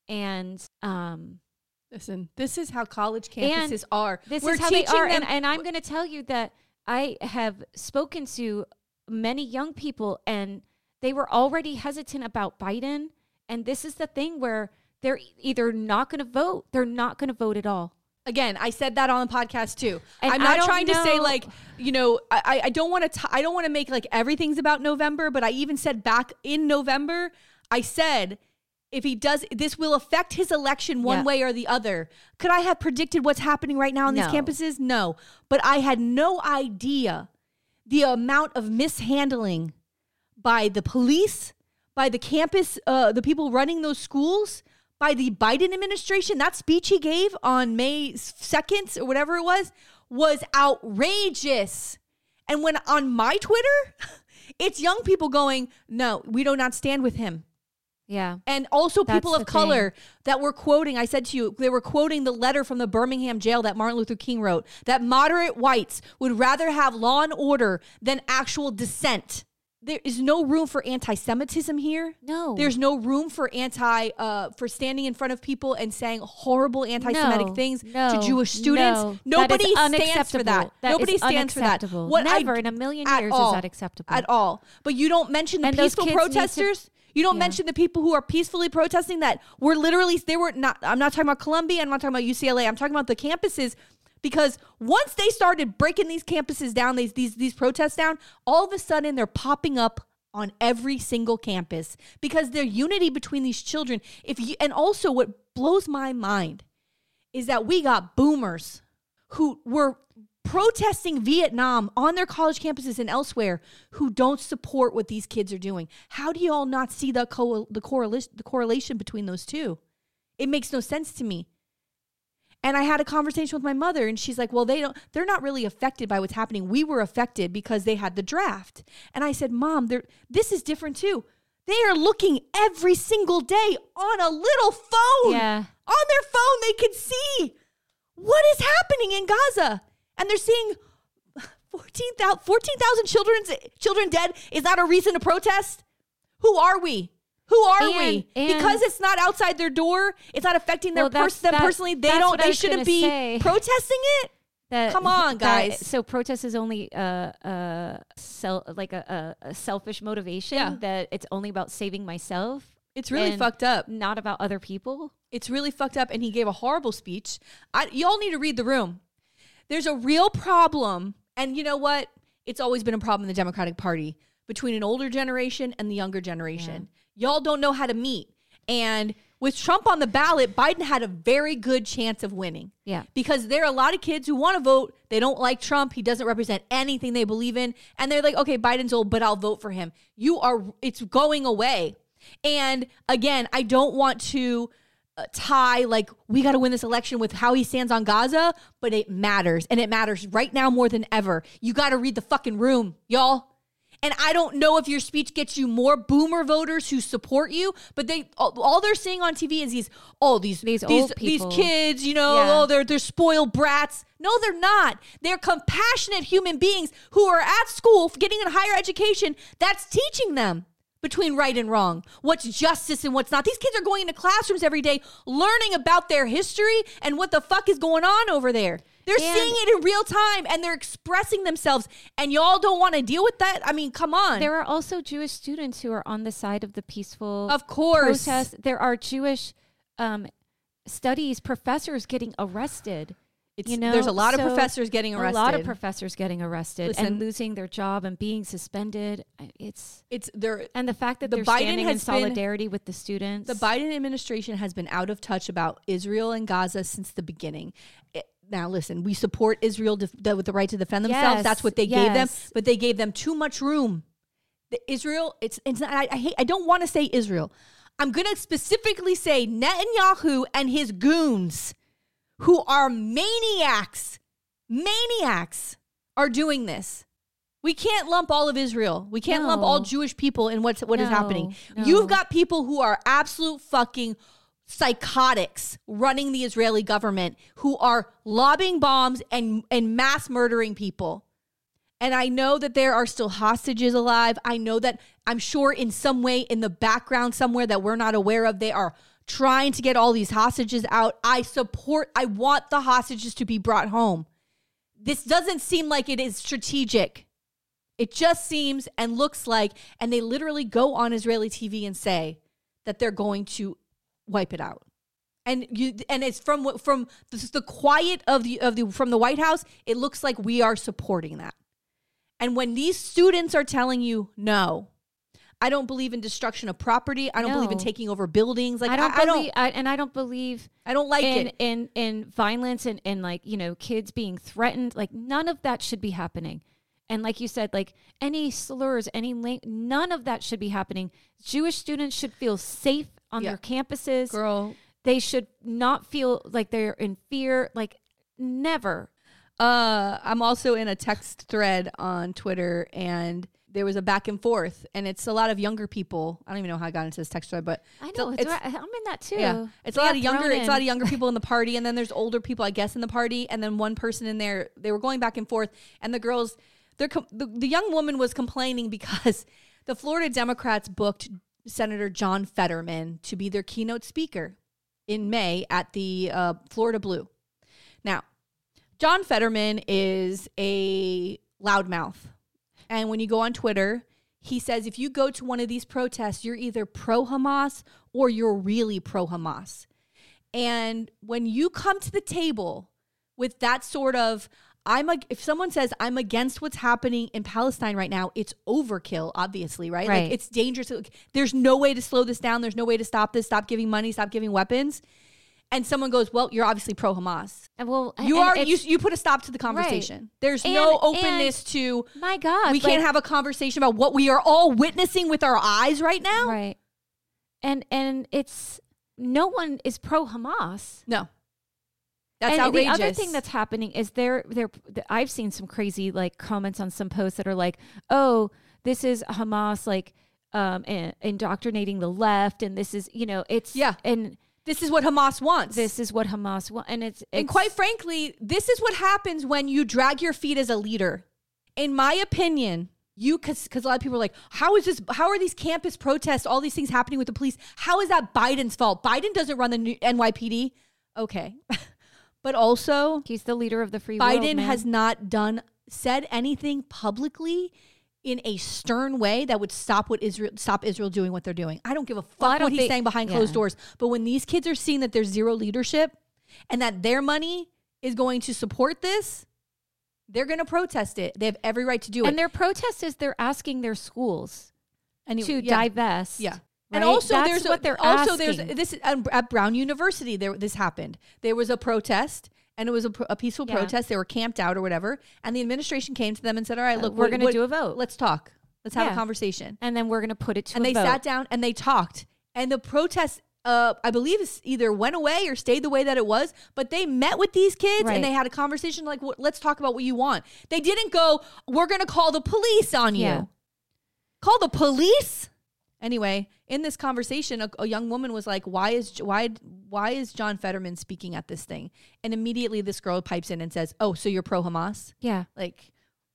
And um, listen, this is how college campuses are. This We're is how they are. them- And, and I'm going to tell you that I have spoken to many young people and they were already hesitant about Biden. And this is the thing where they're either not going to vote, they're not going to vote at all. Again, I said that on the podcast too. And I'm I not don't trying to say know- like, you know, I, I don't want to, I don't want to make like everything's about November, but I even said back in November, I said, if he does, this will affect his election one Yeah. way or the other. Could I have predicted what's happening right now on these No. campuses? No, but I had no idea the amount of mishandling by the police, by the campus, uh, the people running those schools, by the Biden administration. That speech he gave on May second or whatever it was, was outrageous. And when on my Twitter, it's young people going, no, we do not stand with him. Yeah. And also That's people the of color that were quoting, I said to you, they were quoting the letter from the Birmingham jail that Martin Luther King wrote, that moderate whites would rather have law and order than actual dissent. There is no room for anti-Semitism here. No. There's no room for anti, uh, for standing in front of people and saying horrible anti-Semitic No, things no, to Jewish students. no. Nobody That is stands for that. unacceptable. That Nobody is stands for that. unacceptable. What I- Never in a million at years all, is that acceptable. At all. But you don't mention the And those peaceful kids need to- protesters. You don't Yeah. mention the people who are peacefully protesting that were literally, they were not, I'm not talking about Columbia, I'm not talking about U C L A, I'm talking about the campuses, because once they started breaking these campuses down, these, these, these protests down, all of a sudden they're popping up on every single campus because there's unity between these children. If you, and also what blows my mind is that we got boomers who were protesting Vietnam on their college campuses and elsewhere who don't support what these kids are doing. How do you all not see the co- the correlation the correlation between those two? It makes no sense to me. And I had a conversation with my mother and she's like, well, they don't, they're not really affected by what's happening. We were affected because they had the draft. And I said, Mom, this is different too. They are looking every single day on a little phone. Yeah. On their phone, they can see what is happening in Gaza. And they're seeing fourteen thousand children, children dead. Is that a reason to protest? Who are we? Who are and, we? And because it's not outside their door. It's not affecting their well, pers- them that, personally. They don't. They shouldn't be say. protesting it. That, Come on, guys. That, so protest is only a, a sel- like a, a, a selfish motivation. Yeah. That it's only about saving myself. It's really and fucked up. Not about other people. It's really fucked up. And he gave a horrible speech. I, y'all need to read the room. There's a real problem. And you know what? It's always been a problem in the Democratic Party between an older generation and the younger generation. Yeah. Y'all don't know how to meet. And with Trump on the ballot, Biden had a very good chance of winning. Yeah. Because there are a lot of kids who want to vote. They don't like Trump. He doesn't represent anything they believe in. And they're like, okay, Biden's old, but I'll vote for him. You are, it's going away. And again, I don't want to uh, tie like we got to win this election with how he stands on Gaza, but it matters. And it matters right now more than ever. You got to read the fucking room, y'all. And I don't know if your speech gets you more boomer voters who support you, but they all, all they're seeing on T V is these oh these these these, old people. these kids, you know, Yeah. oh they're they're spoiled brats. No, they're not. They're compassionate human beings who are at school getting a higher education that's teaching them between right and wrong, what's justice and what's not. These kids are going into classrooms every day learning about their history and what the fuck is going on over there. They're And seeing it in real time and they're expressing themselves, and y'all don't want to deal with that? I mean, come on. There are also Jewish students who are on the side of the peaceful Of course. protest. There are Jewish um, studies professors getting arrested. It's, You know, there's a lot of so professors getting arrested. A lot of professors getting arrested Listen. and losing their job and being suspended. It's It's there. and the fact that The they're Biden standing in has been- solidarity with the students. The Biden administration has been out of touch about Israel and Gaza since the beginning. It, now, listen, we support Israel def- the, with the right to defend themselves. Yes, That's what they gave them, yes. but they gave them too much room. The Israel, it's it's not. I, I hate. I don't want to say Israel. I'm going to specifically say Netanyahu and his goons, who are maniacs. Maniacs are doing this. We can't lump all of Israel. We can't lump all No. Jewish people in what's what is No, happening. no. You've got people who are absolute fucking psychotics running the Israeli government who are lobbing bombs and, and mass murdering people. And I know that there are still hostages alive. I know that I'm sure in some way in the background somewhere that we're not aware of, they are trying to get all these hostages out. I support, I want the hostages to be brought home. This doesn't seem like it is strategic. It just seems and looks like, and they literally go on Israeli T V and say that they're going to wipe it out. And you, and it's from from this is the quiet of the of the from the White House. It looks like we are supporting that. And when these students are telling you, no, I don't believe in destruction of property. I don't No. believe in taking over buildings. Like I don't I, I believe, don't, I, and I don't believe I don't like in, it. in in violence and and like you know kids being threatened. Like none of that should be happening. And like you said, like any slurs, any link, none of that should be happening. Jewish students should feel safe on Yeah. their campuses. Girl, They should not feel like they're in fear. Like never. Uh, I'm also in a text thread on Twitter, and there was a back and forth, and it's a lot of younger people. I don't even know how I got into this text thread, but I know. It's, it's- right. I'm in that too. yeah, it's a They lot got of younger. thrown It's a lot of in. younger people in the party, and then there's older people, I guess, in the party, and then one person in there. They were going back and forth, and the girls, they're com- the, the young woman was complaining because the Florida Democrats booked Senator John Fetterman to be their keynote speaker in May at the uh, Florida Blue. Now, John Fetterman is a loudmouth. And when you go on Twitter, He says, if you go to one of these protests, you're either pro-Hamas or you're really pro-Hamas. And when you come to the table with that sort of, I'm a, if someone says I'm against what's happening in Palestine right now, it's overkill, obviously, right? Right. Like it's dangerous. There's no way to slow this down. There's no way to stop this. Stop giving money. Stop giving weapons. And someone goes, well, you're obviously pro-Hamas. And well, you and are. You, you put a stop to the conversation. Right. There's and, no openness to. My God, we like, can't have a conversation about what we are all witnessing with our eyes right now. Right. And and it's no one is pro-Hamas. No. That's and outrageous. The other thing that's happening is there there I've seen some crazy like comments on some posts that are like, oh, this is Hamas like um indoctrinating the left, and this is, you know, it's yeah and. This is what Hamas wants. This is what Hamas wants. And it's, it's and quite frankly, this is what happens when you drag your feet as a leader. In my opinion, you, cause, cause a lot of people are like, how is this, how are these campus protests, all these things happening with the police? How is that Biden's fault? Biden doesn't run the N Y P D. Okay. But also, he's the leader of the free Biden world. Biden has not done, said anything publicly in a stern way that would stop what Israel stop Israel doing what they're doing. I don't give a fuck well, what he's think, saying behind yeah. closed doors. But when these kids are seeing that there's zero leadership and that their money is going to support this, they're going to protest it. They have every right to do and it. And their protest is they're asking their schools and to yeah. divest. Yeah. Right? And also That's there's what a, they're also asking. there's this at Brown University there this happened. There was a protest. And it was a, a peaceful yeah. protest. They were camped out or whatever. And the administration came to them and said, all right, look, uh, we're going to do a vote. Let's talk. Let's have yeah. a conversation. And then we're going to put it to and a they vote. sat down and they talked. And the protest, uh, I believe, is either went away or stayed the way that it was. But they met with these kids right. and they had a conversation like, well, let's talk about what you want. They didn't go, we're going to call the police on you. Yeah. Call the police? Anyway, in this conversation, a, a young woman was like, why is why why is John Fetterman speaking at this thing? And immediately this girl pipes in and says, oh, so you're pro-Hamas? Yeah. Like,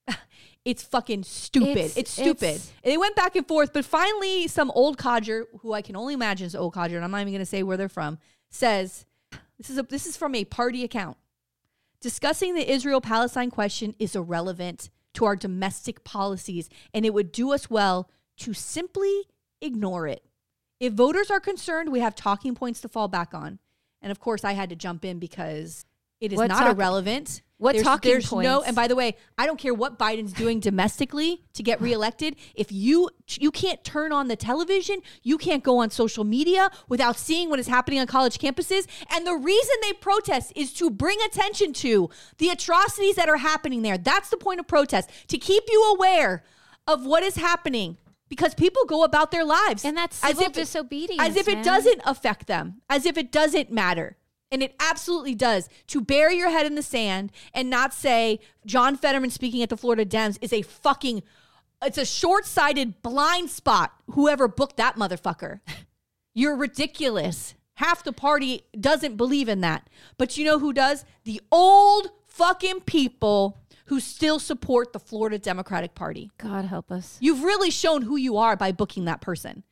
it's fucking stupid. It's, it's stupid. It's, and they went back and forth, but finally some old codger, who I can only imagine is old codger, and I'm not even going to say where they're from, says, this is a, this is from a party account. Discussing the Israel-Palestine question is irrelevant to our domestic policies, and it would do us well to simply ignore it. If voters are concerned, we have talking points to fall back on. And of course, I had to jump in because it is what not talk- irrelevant. What there's, talking there's points? No, and by the way, I don't care what Biden's doing domestically to get reelected. If you you can't turn on the television, you can't go on social media without seeing what is happening on college campuses. And the reason they protest is to bring attention to the atrocities that are happening there. That's the point of protest, to keep you aware of what is happening. Because people go about their lives. And that's civil as if disobedience. As if man. it doesn't affect them. As if it doesn't matter. And it absolutely does. To bury your head in the sand and not say John Fetterman speaking at the Florida Dems is a fucking, it's a short-sighted blind spot. Whoever booked that motherfucker. You're ridiculous. Half the party doesn't believe in that. But you know who does? The old fucking people who still support the Florida Democratic Party. God help us. You've really shown who you are by booking that person.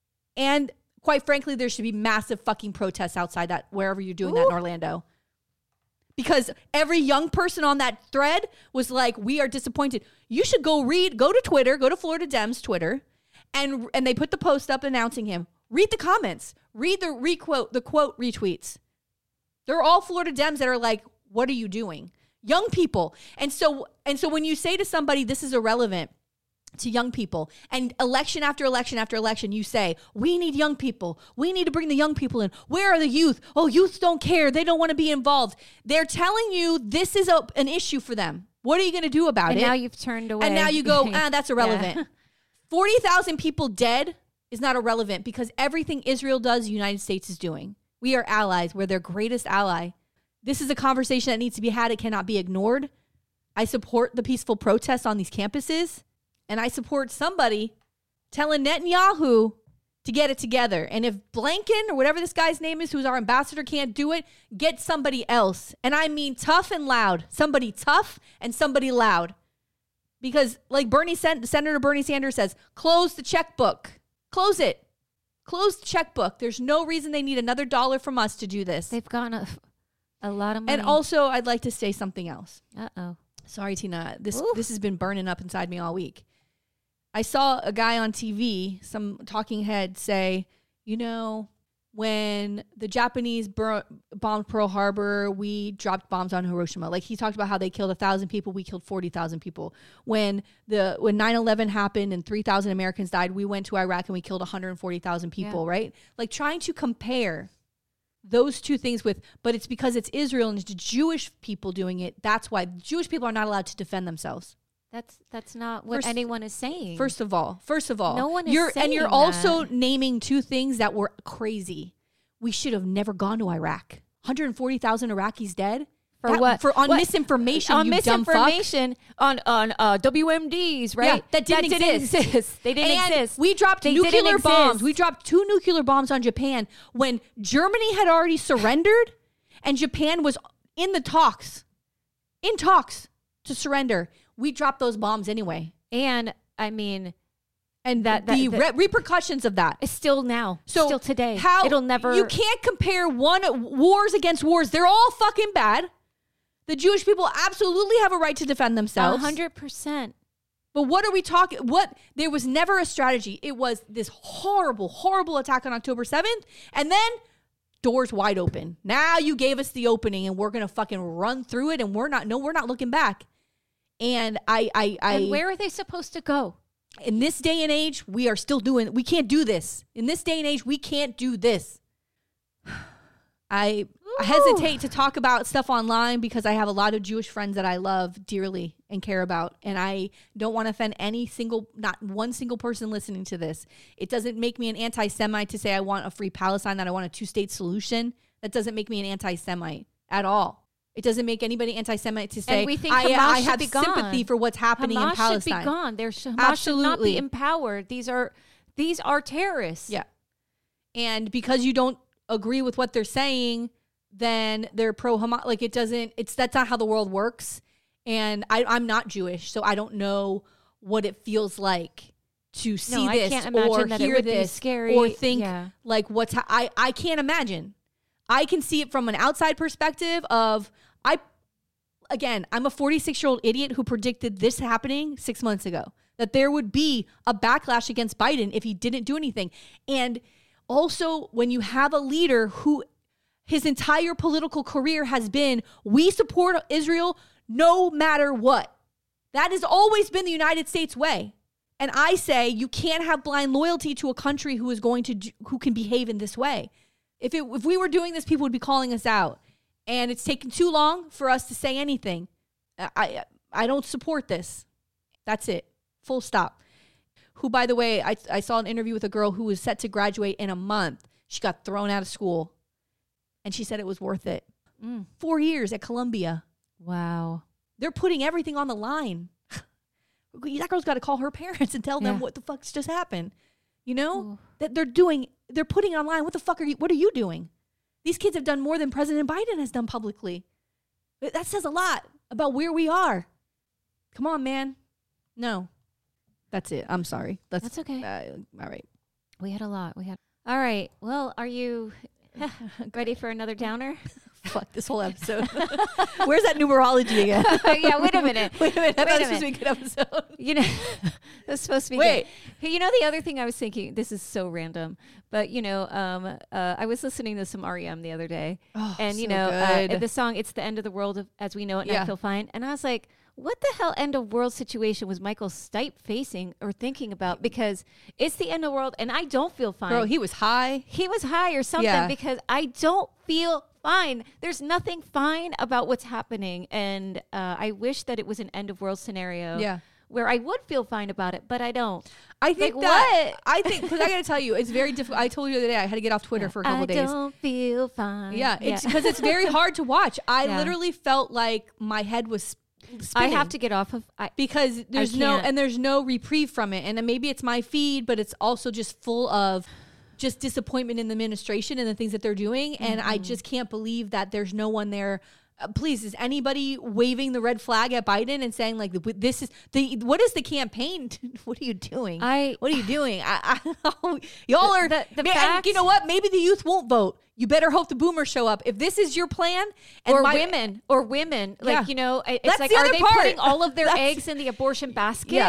And quite frankly, there should be massive fucking protests outside that, wherever you're doing Ooh. that in Orlando. Because every young person on that thread was like, we are disappointed. You should go read, go to Twitter, go to Florida Dems Twitter, and and they put the post up announcing him. Read the comments. Read the requote, the quote retweets. They're all Florida Dems that are like, what are you doing? Young people. And so and so when you say to somebody, this is irrelevant to young people, and election after election after election, you say, we need young people. We need to bring the young people in. Where are the youth? Oh, youth don't care. They don't want to be involved. They're telling you this is a, an issue for them. What are you going to do about and it? And now you've turned away. And now you go, ah, that's irrelevant. Yeah. forty thousand people dead is not irrelevant because everything Israel does, the United States is doing. We are allies. We're their greatest ally. This is a conversation that needs to be had. It cannot be ignored. I support the peaceful protests on these campuses, and I support somebody telling Netanyahu to get it together. And if Blinken or whatever this guy's name is, who's our ambassador, can't do it, get somebody else. And I mean tough and loud. Somebody tough and somebody loud. Because like Bernie, Senator Bernie Sanders says, close the checkbook. Close it. Close the checkbook. There's no reason they need another dollar from us to do this. They've gotten a, a lot of money. And also, I'd like to say something else. Uh-oh. Sorry, Tina. This Oof. This has been burning up inside me all week. I saw a guy on T V, some talking head, say, you know, when the Japanese bur- bombed Pearl Harbor, we dropped bombs on Hiroshima. Like, he talked about how they killed a thousand people, we killed forty thousand people. When the when nine eleven happened and three thousand Americans died, we went to Iraq and we killed one hundred forty thousand people, yeah. right? Like, trying to compare those two things with, but it's because it's Israel and it's Jewish people doing it. That's why Jewish people are not allowed to defend themselves. That's that's not what first, anyone is saying. First of all, first of all, no one is you're, saying and you're that. also naming two things that were crazy. We should have never gone to Iraq. one hundred forty thousand Iraqis dead for that, what? For on what? misinformation. On you misinformation dumb on on uh, W M Ds, right? Yeah, that didn't, that didn't exist. exist. They didn't and exist. We dropped they nuclear bombs. Exist. We dropped two nuclear bombs on Japan when Germany had already surrendered, and Japan was in the talks, in talks to surrender. We dropped those bombs anyway. And I mean, and that, that the re- repercussions of that is still now, so still today. How it'll never. You can't compare one wars against wars. They're all fucking bad. The Jewish people absolutely have a right to defend themselves. A hundred percent. But what are we talking? What there was never a strategy. It was this horrible, horrible attack on October seventh, and then doors wide open. Now you gave us the opening, and we're gonna fucking run through it, and we're not. No, we're not looking back. And I, I, I. And where are they supposed to go? In this day and age, we are still doing. We can't do this. In this day and age, we can't do this. I, I hesitate to talk about stuff online because I have a lot of Jewish friends that I love dearly and care about, and I don't want to offend any single, not one single person listening to this. It doesn't make me an anti-Semite to say I want a free Palestine, that I want a two-state solution. That doesn't make me an anti-Semite at all. It doesn't make anybody anti-Semite to say, and we think I, Hamas I should have be sympathy gone. for what's happening Hamas in Palestine. Hamas should be gone. There should, Hamas Absolutely. should not be empowered. These are, these are terrorists. Yeah. And because you don't agree with what they're saying, then they're pro-Hamas. Like, it doesn't, it's, that's not how the world works. And I, I'm not Jewish, so I don't know what it feels like to see no, this I can't imagine or that hear it would this be scary. or think yeah. like what's, ha- I, I can't imagine. I can see it from an outside perspective of, I, again, I'm a forty-six-year-old idiot who predicted this happening six months ago, that there would be a backlash against Biden if he didn't do anything. And also, when you have a leader who his entire political career has been, we support Israel no matter what. That has always been the United States way. And I say you can't have blind loyalty to a country who is going to do, who can behave in this way. If it, if we were doing this, people would be calling us out. And it's taken too long for us to say anything. I I don't support this. That's it. Full stop. Who, by the way, I, I saw an interview with a girl who was set to graduate in a month. She got thrown out of school. And she said it was worth it. Mm. Four years at Columbia. Wow. They're putting everything on the line. That girl's got to call her parents and tell them yeah. what the fuck's just happened. You know? Ooh. That they're doing, they're putting online. What the fuck are you, what are you doing? These kids have done more than President Biden has done publicly. That says a lot about where we are. Come on, man. No. That's it. I'm sorry. That's, That's okay. Uh, all right. We had a lot. We had. All right. Well, are you ready for another downer? Fuck this whole episode. Where's that numerology again? yeah, wait a minute. Wait a minute. I Wait thought a this was a good episode. You know, that's supposed to be Wait. good. You know, the other thing I was thinking, this is so random, but, you know, um, uh, I was listening to some R E M the other day. Oh, and, you so know, uh, good. the song, It's the End of the World of, as We Know It, and Yeah. I Feel Fine. And I was like, what the hell end of world situation was Michael Stipe facing or thinking about? Because it's the end of the world and I don't feel fine. Bro, he was high. He was high or something Yeah. because I don't feel fine. There's nothing fine about what's happening. And uh, I wish that it was an end of world scenario Yeah. where I would feel fine about it, but I don't. I think Like, that, what? I think, because I got to tell you, it's very difficult. I told you the other day I had to get off Twitter for a couple I days. don't feel fine. Yeah, it's because it's very hard to watch. I Yeah. literally felt like my head was spinning. I have to get off of I, because there's I no can't. and there's no reprieve from it. And then maybe it's my feed, but it's also just full of just disappointment in the administration and the things that they're doing. Mm-hmm. And I just can't believe that there's no one there. Uh, please, is anybody waving the red flag at Biden and saying like, this is the, what is the campaign? What are you doing? I what are you doing? I, I y'all are, the, the man, and fact, you know what? Maybe the youth won't vote. You better hope the boomers show up. If this is your plan, and or my, women, or women, Yeah. like, you know, it's That's like, the are other they part. putting all of their That's- eggs in the abortion basket? Yeah.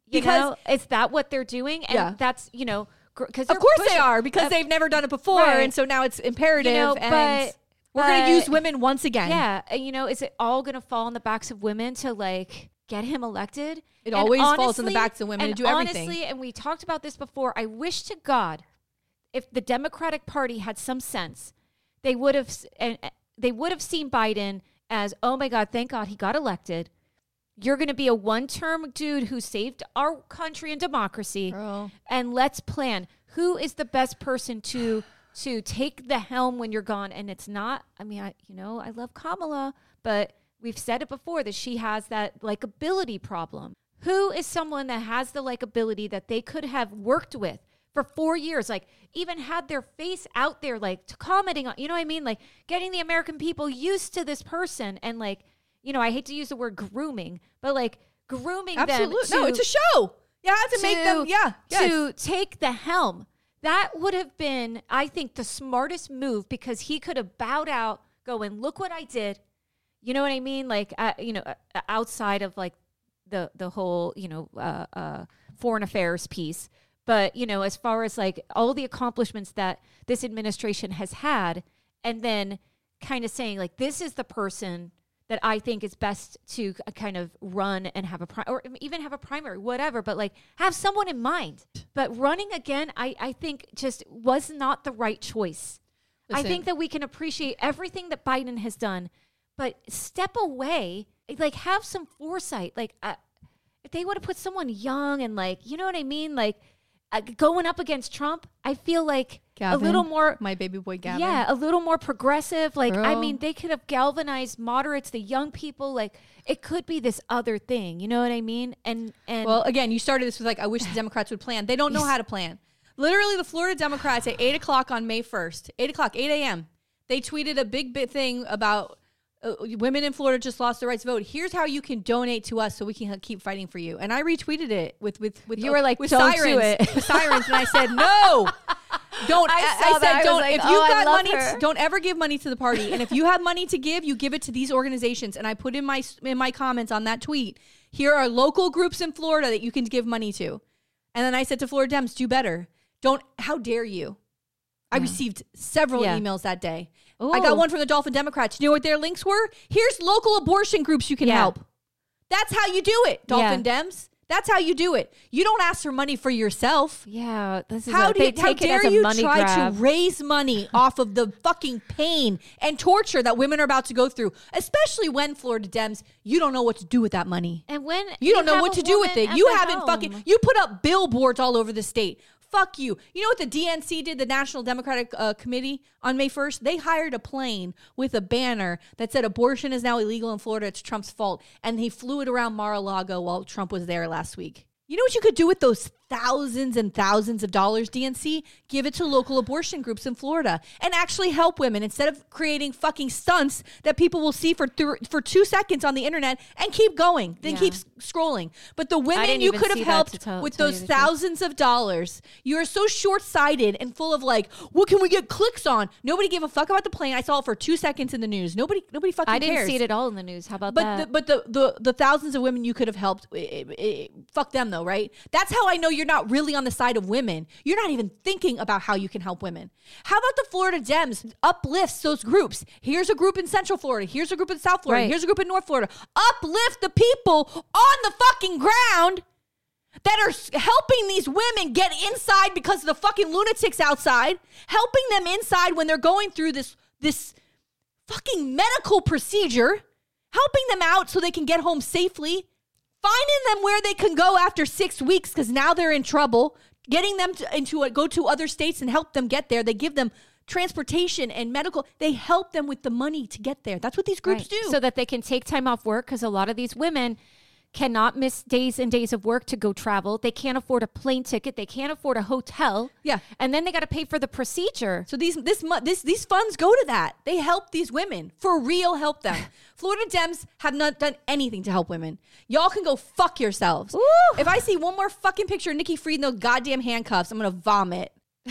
You because know, is that what they're doing? And yeah. that's, you know, because of course pushing, they are because uh, they've never done it before. Right. And so now it's imperative. You know, and but, we're uh, going to use women once again. Yeah. You know, is it all going to fall on the backs of women to like get him elected? It and always honestly, falls on the backs of women to do everything. Honestly, and we talked about this before, I wish to God if the Democratic Party had some sense, they would have and they would have seen Biden as, oh my God, thank God he got elected. You're going to be a one-term dude who saved our country and democracy. Girl. And let's plan. Who is the best person to to take the helm when you're gone? And it's not, I mean, I you know, I love Kamala, but we've said it before that she has that likability problem. Who is someone that has the likability that they could have worked with for four years, like even had their face out there, like to commenting on, you know what I mean? Like getting the American people used to this person and like, you know, I hate to use the word grooming, but like grooming Absolutely. them. To, no, it's a show. Yeah, to, to make them, yeah. Yes. To take the helm. That would have been, I think, the smartest move because he could have bowed out, going, look what I did. You know what I mean? Like, uh, you know, uh, outside of like the, the whole, you know, uh, uh, foreign affairs piece. But, you know, as far as like all the accomplishments that this administration has had, and then kind of saying like, this is the person that I think is best to kind of run and have a pri- or even have a primary, whatever, but like have someone in mind. But running again, I, I think just was not the right choice. Listen. I think that we can appreciate everything that Biden has done, but step away, like have some foresight. Like uh, if they would have put someone young and like, you know what I mean? Like uh, going up against Trump, I feel like Gavin, a little more, my baby boy Gavin. Yeah, a little more progressive. Like, Girl. I mean, they could have galvanized moderates, the young people. Like, it could be this other thing. You know what I mean? And and well, again, you started this with like, I wish the Democrats would plan. They don't know how to plan. Literally, the Florida Democrats at eight o'clock on May first, eight o'clock, eight a.m. They tweeted a big bit thing about uh, women in Florida just lost the right to vote. Here's how you can donate to us so we can keep fighting for you. And I retweeted it with with with you were like, with don't sirens, do it. with sirens, and I said no. Don't. I, I, I said, I don't. Like, if you've oh, got money, to, don't ever give money to the party. And if you have money to give, you give it to these organizations. And I put in my in my comments on that tweet, here are local groups in Florida that you can give money to. And then I said to Florida Dems, do better. Don't. How dare you? I yeah. received several yeah. emails that day. Ooh. I got one from the Dolphin Democrats. You know what their links were? Here's local abortion groups you can yeah. help. That's how you do it, Dolphin yeah. Dems. That's how you do it. You don't ask for money for yourself. Yeah, this is how a, do they you, take how it dare as a you money try grab. to raise money off of the fucking pain and torture that women are about to go through, especially when Florida Dems, you don't know what to do with that money. And when you don't know what to do with it, you haven't home. fucking you put up billboards all over the state. Fuck you. You know what the D N C did, the National Democratic uh, Committee, on May first? They hired a plane with a banner that said abortion is now illegal in Florida. It's Trump's fault. And he flew it around Mar-a-Lago while Trump was there last week. You know what you could do with those thousands and thousands of dollars, D N C? Give it to local abortion groups in Florida and actually help women instead of creating fucking stunts that people will see for th- for two seconds on the internet and keep going, then yeah. keep s- scrolling. But the women you could have helped tell, with tell those thousands truth. of dollars, you are so short-sighted and full of like, what can we get clicks on? Nobody gave a fuck about the plane. I saw it for two seconds in the news. Nobody nobody fucking cares. I didn't cares. see it at all in the news. How about but that? The, but the, the, the thousands of women you could have helped, it, it, it, fuck them though, right? That's how I know you're not really on the side of women. You're not even thinking about how you can help women. How about the Florida Dems uplifts those groups? Here's a group in Central Florida. Here's a group in South Florida. Right. Here's a group in North Florida. Uplift the people on the fucking ground that are helping these women get inside because of the fucking lunatics outside, helping them inside when they're going through this, this fucking medical procedure, helping them out so they can get home safely, finding them where they can go after six weeks because now they're in trouble, getting them to, into a, go to other states and help them get there. They give them transportation and medical. They help them with the money to get there. That's what these groups right. do. So that they can take time off work because a lot of these women cannot miss days and days of work to go travel. They can't afford a plane ticket. They can't afford a hotel. Yeah. And then they got to pay for the procedure. So these this this these funds go to that. They help these women. For real, help them. Florida Dems have not done anything to help women. Y'all can go fuck yourselves. Ooh. If I see one more fucking picture of Nikki Fried in those goddamn handcuffs, I'm going to vomit.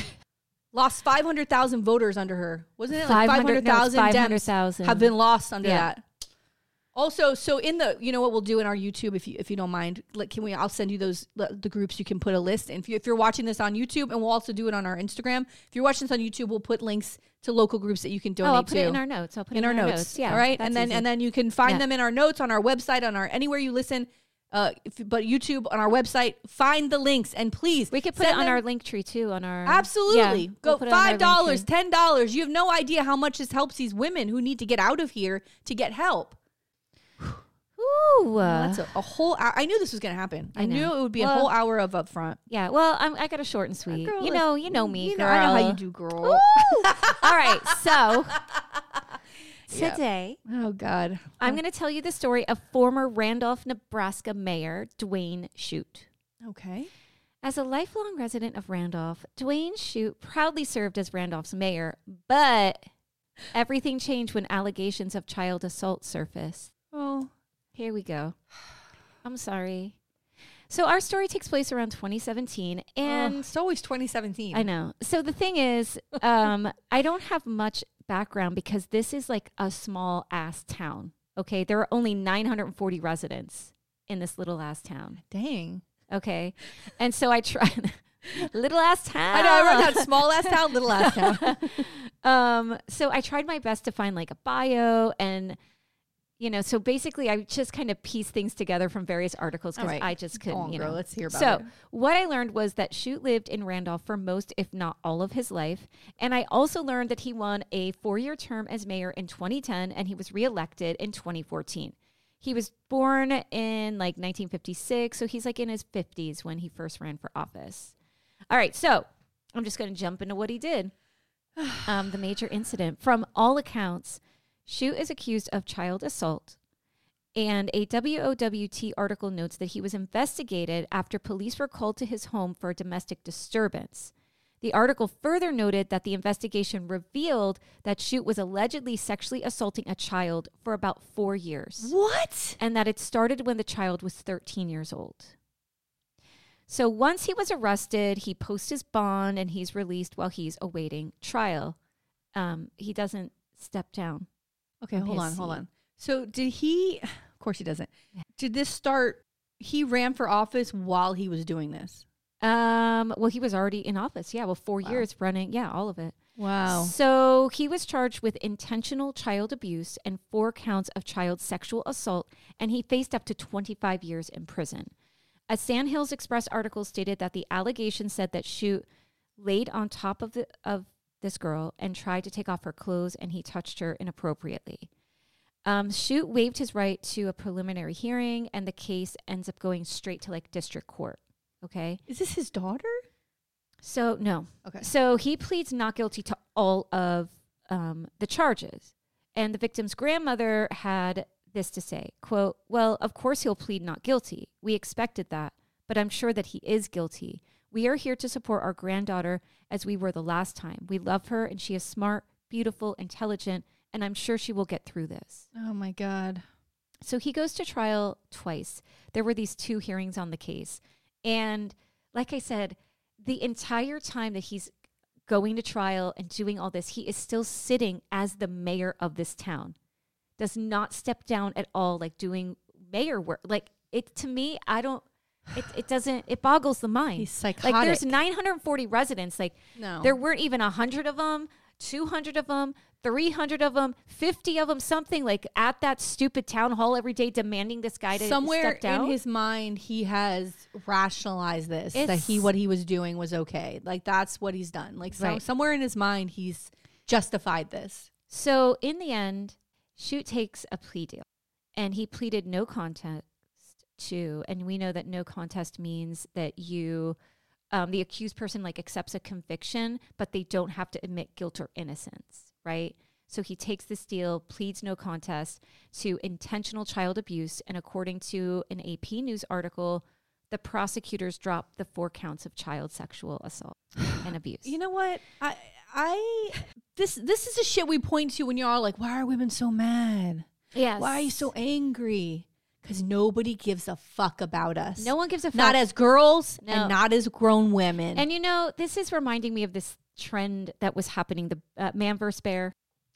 Lost five hundred thousand voters under her. Wasn't it like five hundred thousand no, Dems have been lost under yeah. that? Also, so in the, you know what we'll do in our YouTube, if you if you don't mind, like, can we? I'll send you those the groups. You can put a list, and if, you, if you're watching this on YouTube, and we'll also do it on our Instagram. If you're watching this on YouTube, we'll put links to local groups that you can donate oh, I'll put to. it in our notes. I'll put in it our in our notes. notes. Yeah, all right, that's and then easy. and then you can find Yeah. them in our notes on our website, on our anywhere you listen. Uh, if, but YouTube on our website, find the links, and please We could put it send on them- our link tree too. On our Absolutely. Yeah, Go we'll put it on our five dollars, link tree. ten dollars. You have no idea how much this helps these women who need to get out of here to get help. Ooh, uh, That's a, a whole hour. I knew this was going to happen. I, I knew know. it would be a Well- whole hour of upfront. yeah. Well, I'm, I got a short and sweet. Girl, you know, you know me, You know, girl. I know how you do, girl. Ooh. All right, so Yeah. today Oh, God. I'm going to tell you the story of former Randolph, Nebraska Mayor Dwayne Shute. Okay. As a lifelong resident of Randolph, Dwayne Shute proudly served as Randolph's mayor, but everything changed when allegations of child assault surfaced. Oh. Here we go. I'm sorry. So our story takes place around twenty seventeen, and Oh, it's always twenty seventeen. I know. So the thing is, um, I don't have much background because this is like a small ass town. Okay, there are only nine hundred forty residents in this little ass town. Dang. Okay, and so I tried little ass town. I know. I wrote down small ass town, little ass town. um, so I tried my best to find like a bio, and you know, so basically I just kind of pieced things together from various articles because All right. I just couldn't. Go on, you girl. know, Let's hear about so it. what I learned was that Shute lived in Randolph for most, if not all, of his life, and I also learned that he won a four-year term as mayor in twenty ten, and he was reelected in twenty fourteen. He was born in like nineteen fifty-six, so he's like in his fifties when he first ran for office. All right, so I'm just going to jump into what he did. Um, the major incident. From all accounts, Shute is accused of child assault, and a W O W T article notes that he was investigated after police were called to his home for a domestic disturbance. The article further noted that the investigation revealed that Shute was allegedly sexually assaulting a child for about four years. What? And that it started when the child was thirteen years old. So once he was arrested, he posts his bond and he's released while he's awaiting trial. Um, he doesn't step down. Okay, From hold his on, hold seat. on. So did he, of course he doesn't. Yeah. Did this start, he ran for office while he was doing this? Um, well, he was already in office. Yeah, well, four Wow. years running. Yeah, all of it. Wow. So he was charged with intentional child abuse and four counts of child sexual assault, and he faced up to twenty-five years in prison. A Sandhills Express article stated that the allegation said that Shute laid on top of the of this girl and tried to take off her clothes, and he touched her inappropriately. Um, Shute waived his right to a preliminary hearing, and the case ends up going straight to like district court. Okay, Is this his daughter? so no, Okay. so he pleads not guilty to all of um, the charges, and the victim's grandmother had this to say, quote, "Well, of course he'll plead not guilty. We expected that, but I'm sure that he is guilty. We are here to support our granddaughter as we were the last time. We love her, and she is smart, beautiful, intelligent, and I'm sure she will get through this." Oh my God. So he goes to trial twice. There were these two hearings on the case. And like I said, the entire time that he's going to trial and doing all this, he is still sitting as the mayor of this town. Does not step down at all, like doing mayor work. Like it to me, I don't, it, it doesn't, it boggles the mind. He's psychotic. Like there's nine hundred forty residents. Like No. there weren't even one hundred of them, two hundred of them, three hundred of them, fifty of them, something like at that stupid town hall every day demanding this guy to Somewhere step down. in his mind, he has rationalized this, that It's- he what he was doing was okay. Like that's what he's done. Like so, Right. somewhere in his mind, he's justified this. So in the end, Shute takes a plea deal, and he pleaded no contest to, and we know that no contest means that you, um, the accused person like accepts a conviction, but they don't have to admit guilt or innocence, right? So he takes this deal, pleads no contest to intentional child abuse, and according to an A P News article, the prosecutors dropped the four counts of child sexual assault and abuse. You know what? I I this this is the shit we point to when you're all like, why are women so mad? yes. Why are you so angry? Because nobody gives a fuck about us. No one gives a fuck. Not as girls No. and not as grown women. And you know, this is reminding me of this trend that was happening, the uh, man versus bear.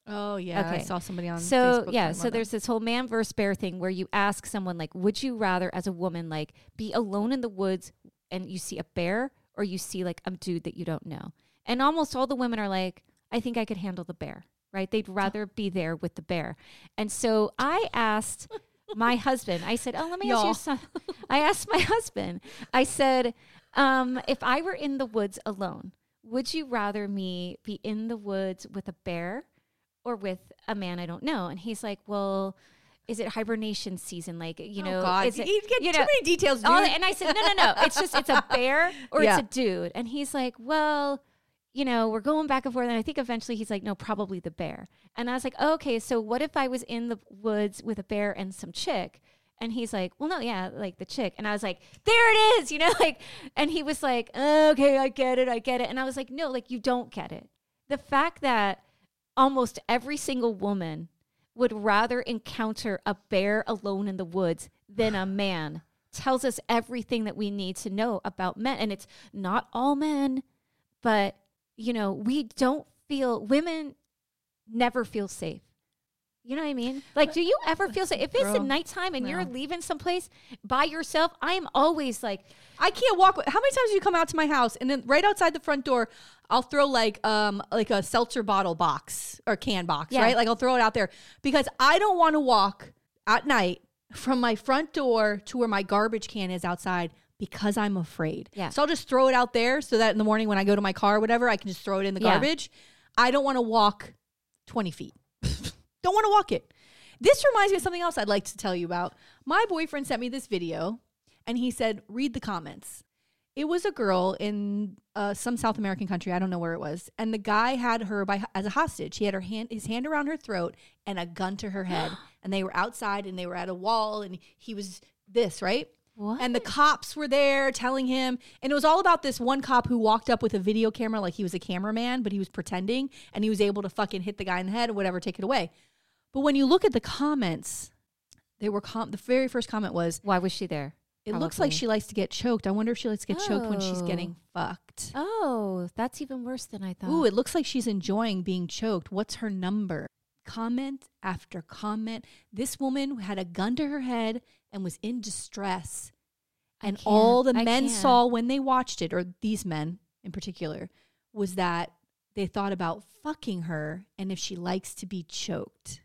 Oh, yeah. Okay. I saw somebody on So, Facebook. yeah. So there's this whole man versus bear thing where you ask someone, like, would you rather, as a woman, like, be alone in the woods and you see a bear, or you see, like, a dude that you don't know? And almost all the women are like, I think I could handle the bear, right? They'd rather be there with the bear. And so I asked my husband, I said, oh, let me Y'all. ask you something. I asked my husband, I said, um, if I were in the woods alone, would you rather me be in the woods with a bear or with a man I don't know? And he's like, well, is it hibernation season? Like, you know, oh God. is it, you get you too know, many details, dude. all the- and I said, no, no, no. It's just, it's a bear or Yeah. it's a dude. And he's like, well, you know, we're going back and forth. And I think eventually he's like, no, probably the bear. And I was like, oh, okay, so what if I was in the woods with a bear and some chick? And he's like, well, no, yeah, like the chick. And I was like, there it is, you know, like, and he was like, okay, I get it, I get it. And I was like, no, like, you don't get it. The fact that almost every single woman would rather encounter a bear alone in the woods than a man tells us everything that we need to know about men. And it's not all men, but, you know, we don't feel, women never feel safe. You know what I mean? Like, do you ever feel safe? If it's Girl, at nighttime and no. you're leaving someplace by yourself, I'm always like, I can't walk. How many times do you come out to my house and then right outside the front door, I'll throw like um like a seltzer bottle box or can box, Yeah. right? Like I'll throw it out there because I don't want to walk at night from my front door to where my garbage can is outside because I'm afraid. Yeah. So I'll just throw it out there so that in the morning when I go to my car or whatever, I can just throw it in the Yeah. garbage. I don't want to walk twenty feet. Don't want to walk it. This reminds me of something else I'd like to tell you about. My boyfriend sent me this video and he said, read the comments. It was a girl in uh, some South American country. I don't know where it was. And the guy had her by as a hostage. He had her hand, his hand around her throat and a gun to her head. And they were outside and they were at a wall and he was this, right? what? And the cops were there telling him. And it was all about this one cop who walked up with a video camera like he was a cameraman, but he was pretending. And he was able to fucking hit the guy in the head or whatever, take it away. But when you look at the comments, they were com- the very first comment was, Why was she there? it looks like Probably. she likes to get choked. I wonder if she likes to get choked when she's Oh. getting fucked. Oh, that's even worse than I thought. Ooh, it looks like she's enjoying being choked. What's her number? Comment after comment. This woman had a gun to her head and was in distress. I And can't. all the I men can't. saw when they watched it, or these men in particular, was that they thought about fucking her and if she likes to be choked.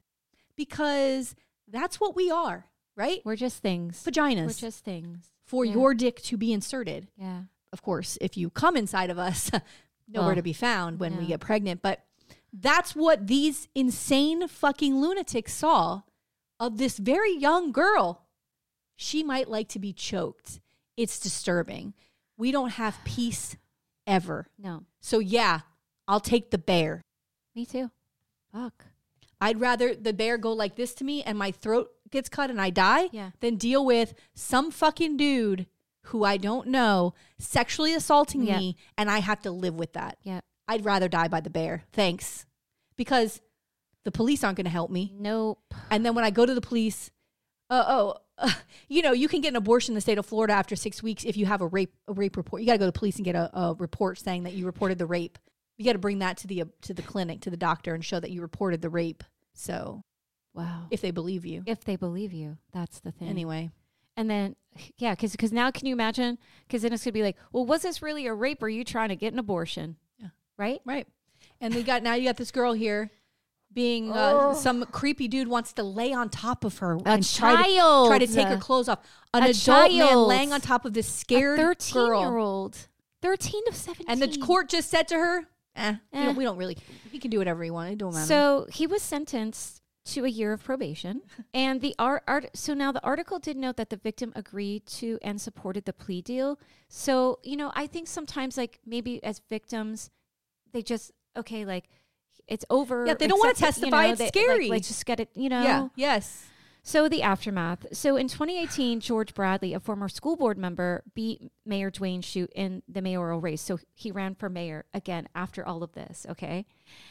Because that's what we are, right? We're just things. Vaginas. We're just things. for Yeah. your dick to be inserted. Yeah. Of course, if you come inside of us, nowhere Well, to be found when we no. get pregnant. But that's what these insane fucking lunatics saw of this very young girl. She might like to be choked. It's disturbing. We don't have peace ever. No. So yeah, I'll take the bear. Me too. Fuck. I'd rather the bear go like this to me and my throat gets cut and I die Yeah. than deal with some fucking dude who I don't know sexually assaulting Yeah. me and I have to live with that. Yeah. I'd rather die by the bear. Thanks. Because the police aren't going to help me. Nope. And then when I go to the police, uh, oh, uh, you know, you can get an abortion in the state of Florida after six weeks if you have a rape a rape report. You got to go to the police and get a, a report saying that you reported the rape. You got to bring that to the uh, to the clinic, to the doctor, and show that you reported the rape. So Wow. if they believe you. If they believe you, that's the thing. Anyway. And then, yeah, because because now can you imagine? Because then it's going to be like, well, was this really a rape or are you trying to get an abortion? Yeah. Right? Right. And we got now you got this girl here being uh, Oh. some creepy dude wants to lay on top of her A and try to, child. try to take her clothes off. An A adult man child. laying on top of this scared a girl. thirteen-year-old. thirteen to seventeen. And the court just said to her, eh, we, Eh. don't, we don't really, he can do whatever he wants. It don't matter. So he was sentenced to a year of probation. And the art, art so now the article did note that the victim agreed to and supported the plea deal. So, you know, I think sometimes like maybe as victims, they just, okay, like it's over. Yeah, they don't wanna accept it, you testify. know, It's they- scary. Like, let's just get it, you know. yeah, yes. So the aftermath. So in twenty eighteen, George Bradley, a former school board member, beat Mayor Dwayne Shute in the mayoral race. So he ran for mayor again after all of this. Okay.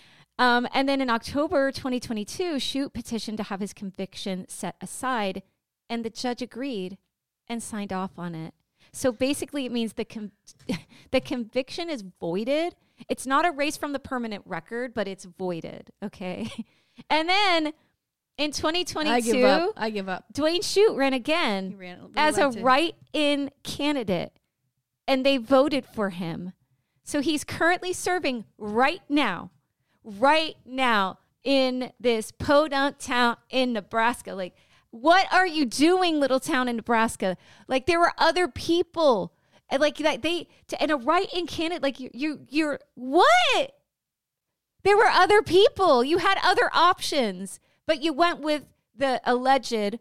Um, and then in October twenty twenty-two, Shute petitioned to have his conviction set aside, and the judge agreed and signed off on it. So basically, it means the con- the conviction is voided. It's not erased from the permanent record, but it's voided. Okay. And then in twenty twenty-two, I give up. I give up. Dwayne Shute ran again He ran as a re-elected. write-in candidate, and they voted for him. So he's currently serving right now, right now in this podunk town in Nebraska. Like, what are you doing, little town in Nebraska? Like, there were other people, and like that they to, and a write-in candidate. Like you, you, you're what? There were other people. You had other options, but you went with the alleged Let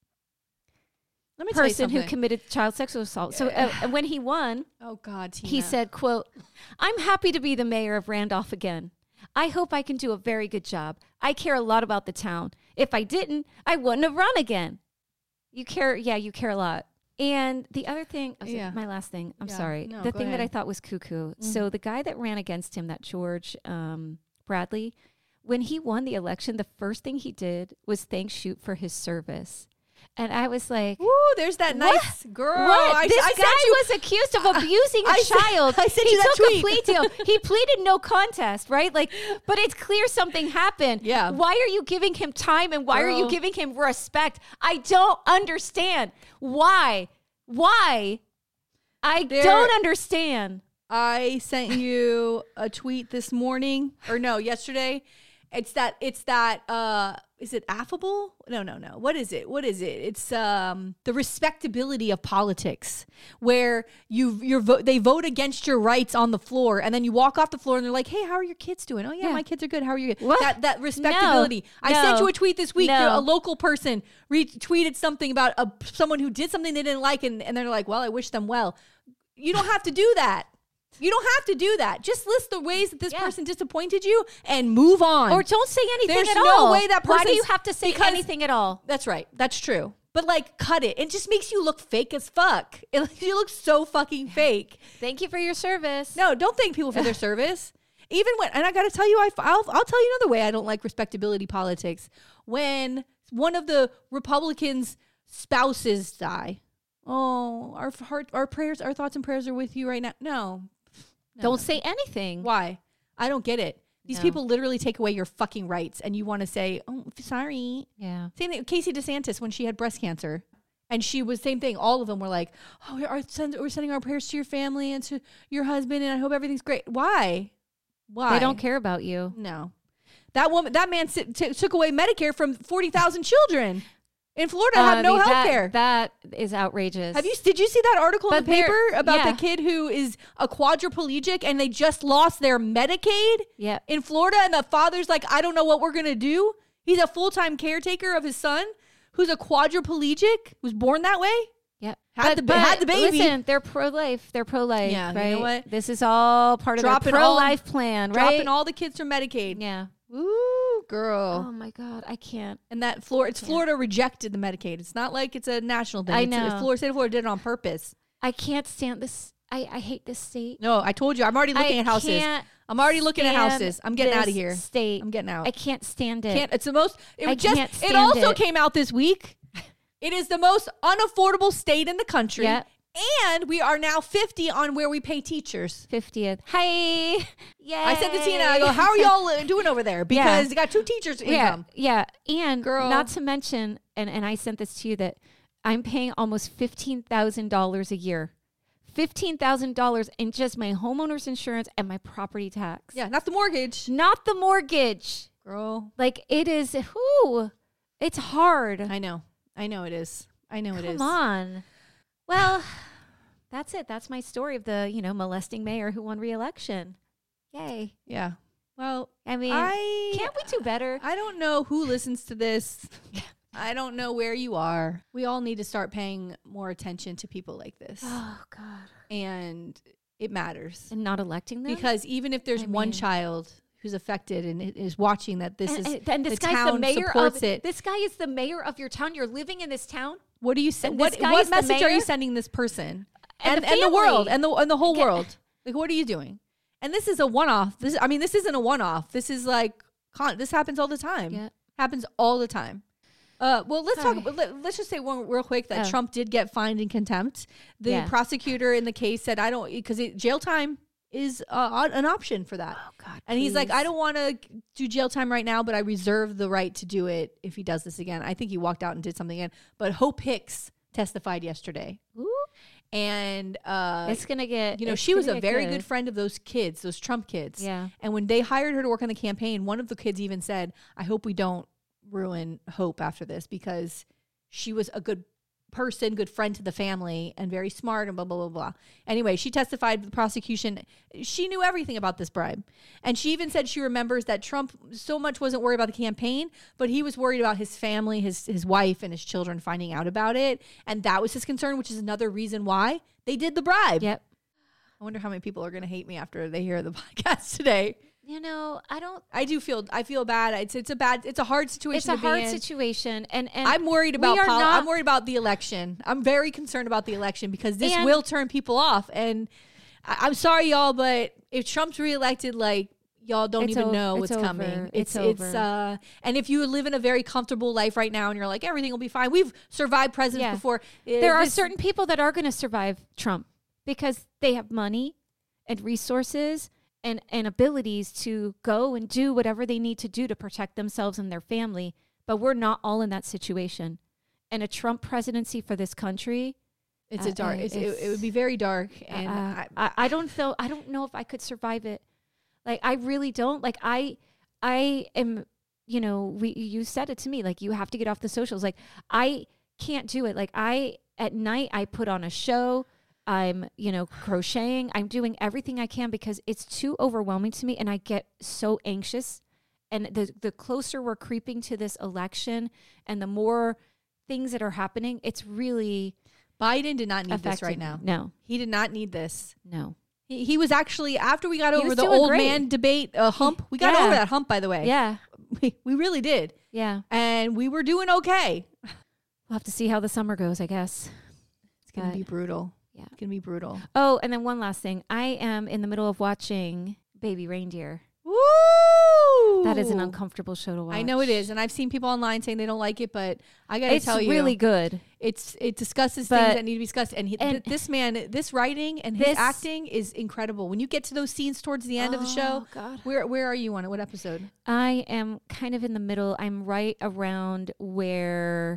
me tell you person who something. committed child sexual assault. So uh, when he won, Oh God, Tina. he said, quote, "I'm happy to be the mayor of Randolph again. I hope I can do a very good job. I care a lot about the town. If I didn't, I wouldn't have run again." You care. Yeah, you care a lot. And the other thing, oh, Yeah. my last thing, I'm Yeah. sorry. No, the go thing that I ahead. thought was cuckoo. So the guy that ran against him, that George um, Bradley, when he won the election, the first thing he did was thank Shute for his service. And I was like, Woo, there's that What? nice girl. what? I, this I guy sent you, was accused of abusing a I sent- child. I sent he you that took tweet. a plea deal. He pleaded no contest, right? Like, but it's clear something happened. Yeah. Why are you giving him time and why are you Girl. giving him respect? I don't understand. Why? Why? I There- don't understand. I sent you a tweet this morning, or no, yesterday. It's that. It's that. Uh, is it affable? No, no, no. What is it? What is it? It's um the respectability of politics, where you you're vo- they vote against your rights on the floor, and then you walk off the floor, and they're like, "Hey, how are your kids doing? Oh yeah, Yeah. my kids are good. How are you?" What? That that respectability. I No. sent you a tweet this week. No. A local person retweeted something about a, someone who did something they didn't like, and, and they're like, "Well, I wish them well." You don't have to do that. You don't have to do that. Just list the ways that this Yeah. person disappointed you and move on. Or don't say anything There's at no all. way that Why do person's- you have to say because- anything at all? That's right. That's true. But like, cut it. It just makes you look fake as fuck. It, you look so fucking fake. Thank you for your service. No, don't thank people for their service. Even when, and I got to tell you, I, I'll, I'll tell you another way I don't like respectability politics. When one of the Republicans' spouses die. Oh, our heart, our prayers, our thoughts and prayers are with you right now. No. No. Don't say anything. Why? I don't get it. These No. people literally take away your fucking rights, and you want to say, "Oh, sorry." Yeah. Same thing. Casey DeSantis when she had breast cancer, and she was same thing. All of them were like, "Oh, our send, we're sending our prayers to your family and to your husband, and I hope everything's great." Why? Why? They don't care about you. No. That woman, that man t- t- took away Medicare from forty thousand children in Florida. Uh, have no I mean, health that- care. That is outrageous. Have you? Did you see that article in But the they're- paper about yeah. the kid who is a quadriplegic and they just lost their Medicaid Yeah. in Florida, and the father's like, "I don't know what we're gonna do." He's a full time caretaker of his son, who's a quadriplegic, was born that way. Yeah. Had the ba- had the baby. Listen, they're pro-life. They're pro-life, Yeah, you right? know what? This is all part Dropping of their all- pro-life plan, right? Dropping all the kids from Medicaid. Yeah. Ooh, girl. Oh my God, I can't. And that Florida, it's Florida rejected the Medicaid. It's not like it's a national thing. I It's- know. Florida, state of Florida did it on purpose. I can't stand this. I, I hate this state. No, I told you. I'm already looking I at houses. can't I'm already looking at stand houses. I'm getting out of this here. State. I'm getting out. I can't stand it. Can't. It's the most. It I just. can't It stand also it. came out this week. It is the most unaffordable state in the country, Yep. and we are now fifty on where we pay teachers. fiftieth. Hi. Yay. I said to Tina, I go, "How are y'all uh, doing over there?" Because Yeah. you got two teachers' Yeah. income. Yeah. And Girl. not to mention, and, and I sent this to you, that I'm paying almost fifteen thousand dollars a year. fifteen thousand dollars in just my homeowner's insurance and my property tax. Yeah, not the mortgage, Not the mortgage. girl. Like it is, whoo, it's hard. I know. I know it is. I know it is. Come on. Well, that's it. That's my story of the, you know, molesting mayor who won re-election. Yay. Yeah. Well, I mean, I can't we do better? I don't know who listens to this. I don't know where you are. We all need to start paying more attention to people like this. Oh, God. And it matters. And not electing them? Because even if there's I one mean- child who's affected and i- is watching that this and, is and, and this the guy's the town mayor supports of it. this guy is the mayor of your town. You're living in this town. What do you say? and What this guy what is the message are you mayor? sending this person And and the and the world family. and the and the whole Get- world? Like, what are you doing? And this is a one off. This I mean, this isn't a one off. This is like con- this happens all the time. Yeah. Happens all the time. Uh, well, let's Sorry. talk. Let, let's just say one real quick that Oh. Trump did get fined in contempt. The Yeah. prosecutor in the case said, "I don't," because jail time is uh, an option for that. Oh God! And he's like, please. I don't want to do jail time right now, but I reserve the right to do it if he does this again. I think he walked out and did something again. But Hope Hicks testified yesterday. Ooh. And uh, It's gonna get. you know, it's she was gonna a get very good friend of those kids, those Trump kids. Yeah. And when they hired her to work on the campaign, one of the kids even said, I hope we don't ruin Hope after this, because she was a good person, good friend to the family, and very smart and blah, blah, blah, blah. Anyway, she testified to the prosecution. She knew everything about this bribe. And she even said she remembers that Trump so much wasn't worried about the campaign, but he was worried about his family, his, his wife, and his children finding out about it. And that was his concern, which is another reason why they did the bribe. Yep. I wonder how many people are going to hate me after they hear the podcast today. You know, I don't. I do feel I feel bad. It's it's a bad it's a hard situation. It's a to be hard in. situation, and and I'm worried about we are poli- not- I'm worried about the election. I'm very concerned about the election because this And- will turn people off. And I, I'm sorry, y'all, but if Trump's reelected, like y'all don't It's even o- know it's what's coming. over. It's It's it's over. uh and if you live in a very comfortable life right now and you're like everything will be fine. We've survived presidents Yeah. before. Uh, there are this- certain people that are going to survive Trump because they have money and resources and, and abilities to go and do whatever they need to do to protect themselves and their family. But we're not all in that situation. And a Trump presidency for this country, It's uh, a dark. uh, It's, it, it's- it would be very dark, and uh, I, I, I don't feel, I don't know if I could survive it. Like, I really don't. Like, I, I am, you know, we, you said it to me, like, you have to get off the socials. Like, I can't do it. Like, I, at night, I put on a show. I'm, you know, crocheting. I'm doing everything I can because it's too overwhelming to me. And I get so anxious. And the, the closer we're creeping to this election and the more things that are happening, it's really Biden did not need this affecting right me. now. No, He did not need this. no. He, he was actually, after we got He over was the doing old great. man debate uh, hump, we got Yeah. over that hump, by the way. Yeah. We, we really did. Yeah. And we were doing okay. We'll have to see how the summer goes, I guess. It's going to But- be brutal. Yeah. It's going to be brutal. Oh, and then one last thing. I am in the middle of watching Baby Reindeer. Woo! That is an uncomfortable show to watch. I know it is. And I've seen people online saying they don't like it, but I got to It's tell you. really good. It's it discusses But- things that need to be discussed, and, he, and- th- this man, this writing and his This- acting is incredible. When you get to those scenes towards the end of the show, Oh, God. where where are you on it? What episode? I am kind of in the middle. I'm right around where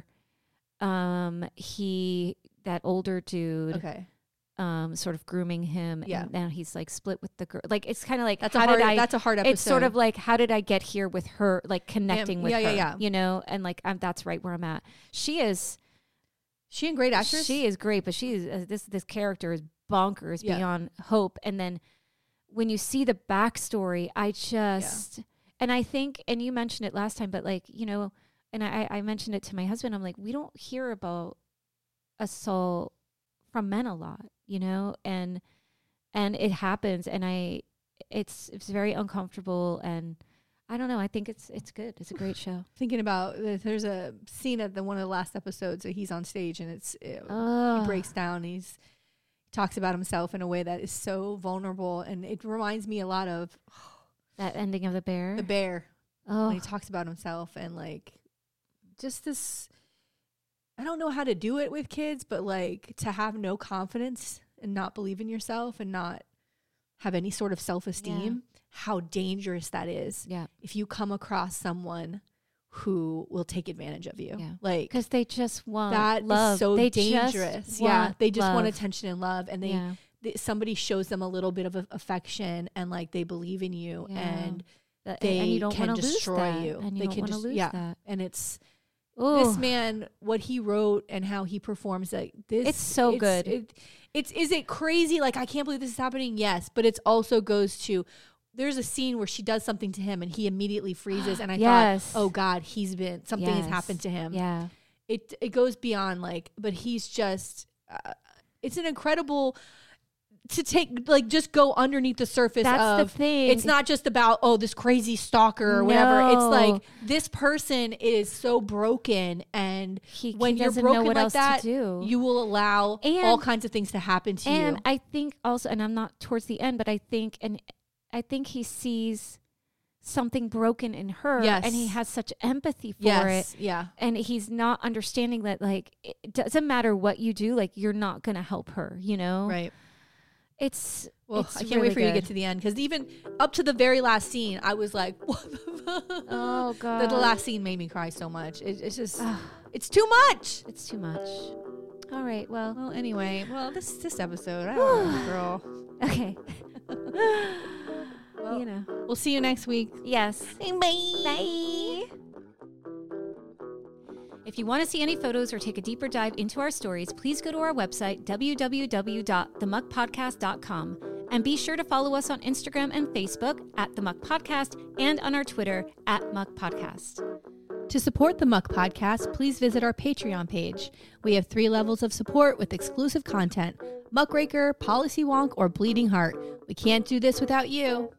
um he that older dude Okay, um sort of grooming him Yeah. and now he's like split with the girl. Like it's kind of like that's how a hard. did I that's a hard episode. it's sort of like how did I get here with her, like connecting with yeah, yeah, her, yeah. you know, and like I'm, that's right where I'm at. She is she a great actress. She is great, but she is uh, this this character is bonkers Yeah. beyond hope. And then when you see the backstory, I just and I think, and you mentioned it last time, but like you know, and I I mentioned it to my husband. I'm like, we don't hear about assault from men a lot, you know, and and it happens, and I it's it's very uncomfortable, and I don't know. I think it's it's good. It's a great show. Thinking about uh, there's a scene at the one of the last episodes that he's on stage and it's it, Oh, he breaks down. He's he talks about himself in a way that is so vulnerable, and it reminds me a lot of that ending of the bear. The Bear. Oh, When he talks about himself and like just this. I don't know how to do it with kids, but like to have no confidence and not believe in yourself and not have any sort of self-esteem, how dangerous that is. yeah. If you come across someone who will take advantage of you. Yeah. Like Because they just want that is love. so they dangerous. Just Yeah. want They just want love. attention and love. And they, yeah. th- somebody shows them a little bit of a- affection and like they believe in you Yeah. and That- they and you don't can wanna lose destroy that, you. And you They don't can want to just- lose yeah. that. and it's, Ooh. this man, what he wrote and how he performs, like this, It's so good. It, it's is it crazy? Like I can't believe this is happening. Yes, but it's also goes to. There's a scene where she does something to him and he immediately freezes, and I Yes. thought, oh God, he's been something has Yes. happened to him. Yeah. It it goes beyond like, but he's just. Uh, it's an incredible. To take like just go underneath the surface That's of the thing. it's not just about oh this crazy stalker or whatever. It's No. like this person is so broken, and He, when he you're doesn't broken know what like else that, to do. you will allow all And- kinds of things to happen to and you. I think also, and I'm not towards the end, but I think, and I think he sees something broken in her, Yes. and he has such empathy for Yes, it. yeah, And he's not understanding that, like, it doesn't matter what you do, like, you're not going to help her, you know? right. It's, Well, It's I can't really wait for you to good. get to the end because even up to the very last scene, I was like, "What the fuck?" Oh The, god. the last scene made me cry so much. It, it's just, Ugh, it's too much. it's too much. All right. Well. Well, anyway, well, this this episode, I don't know, girl. Okay. Well, you know. we'll see you next week. Yes. Bye. Bye. If you want to see any photos or take a deeper dive into our stories, please go to our website, w w w dot the muck podcast dot com. And be sure to follow us on Instagram and Facebook at The Muck Podcast and on our Twitter at Muck Podcast. To support the Muck Podcast, please visit our Patreon page. We have three levels of support with exclusive content: Muckraker, Policy Wonk, or Bleeding Heart. We can't do this without you.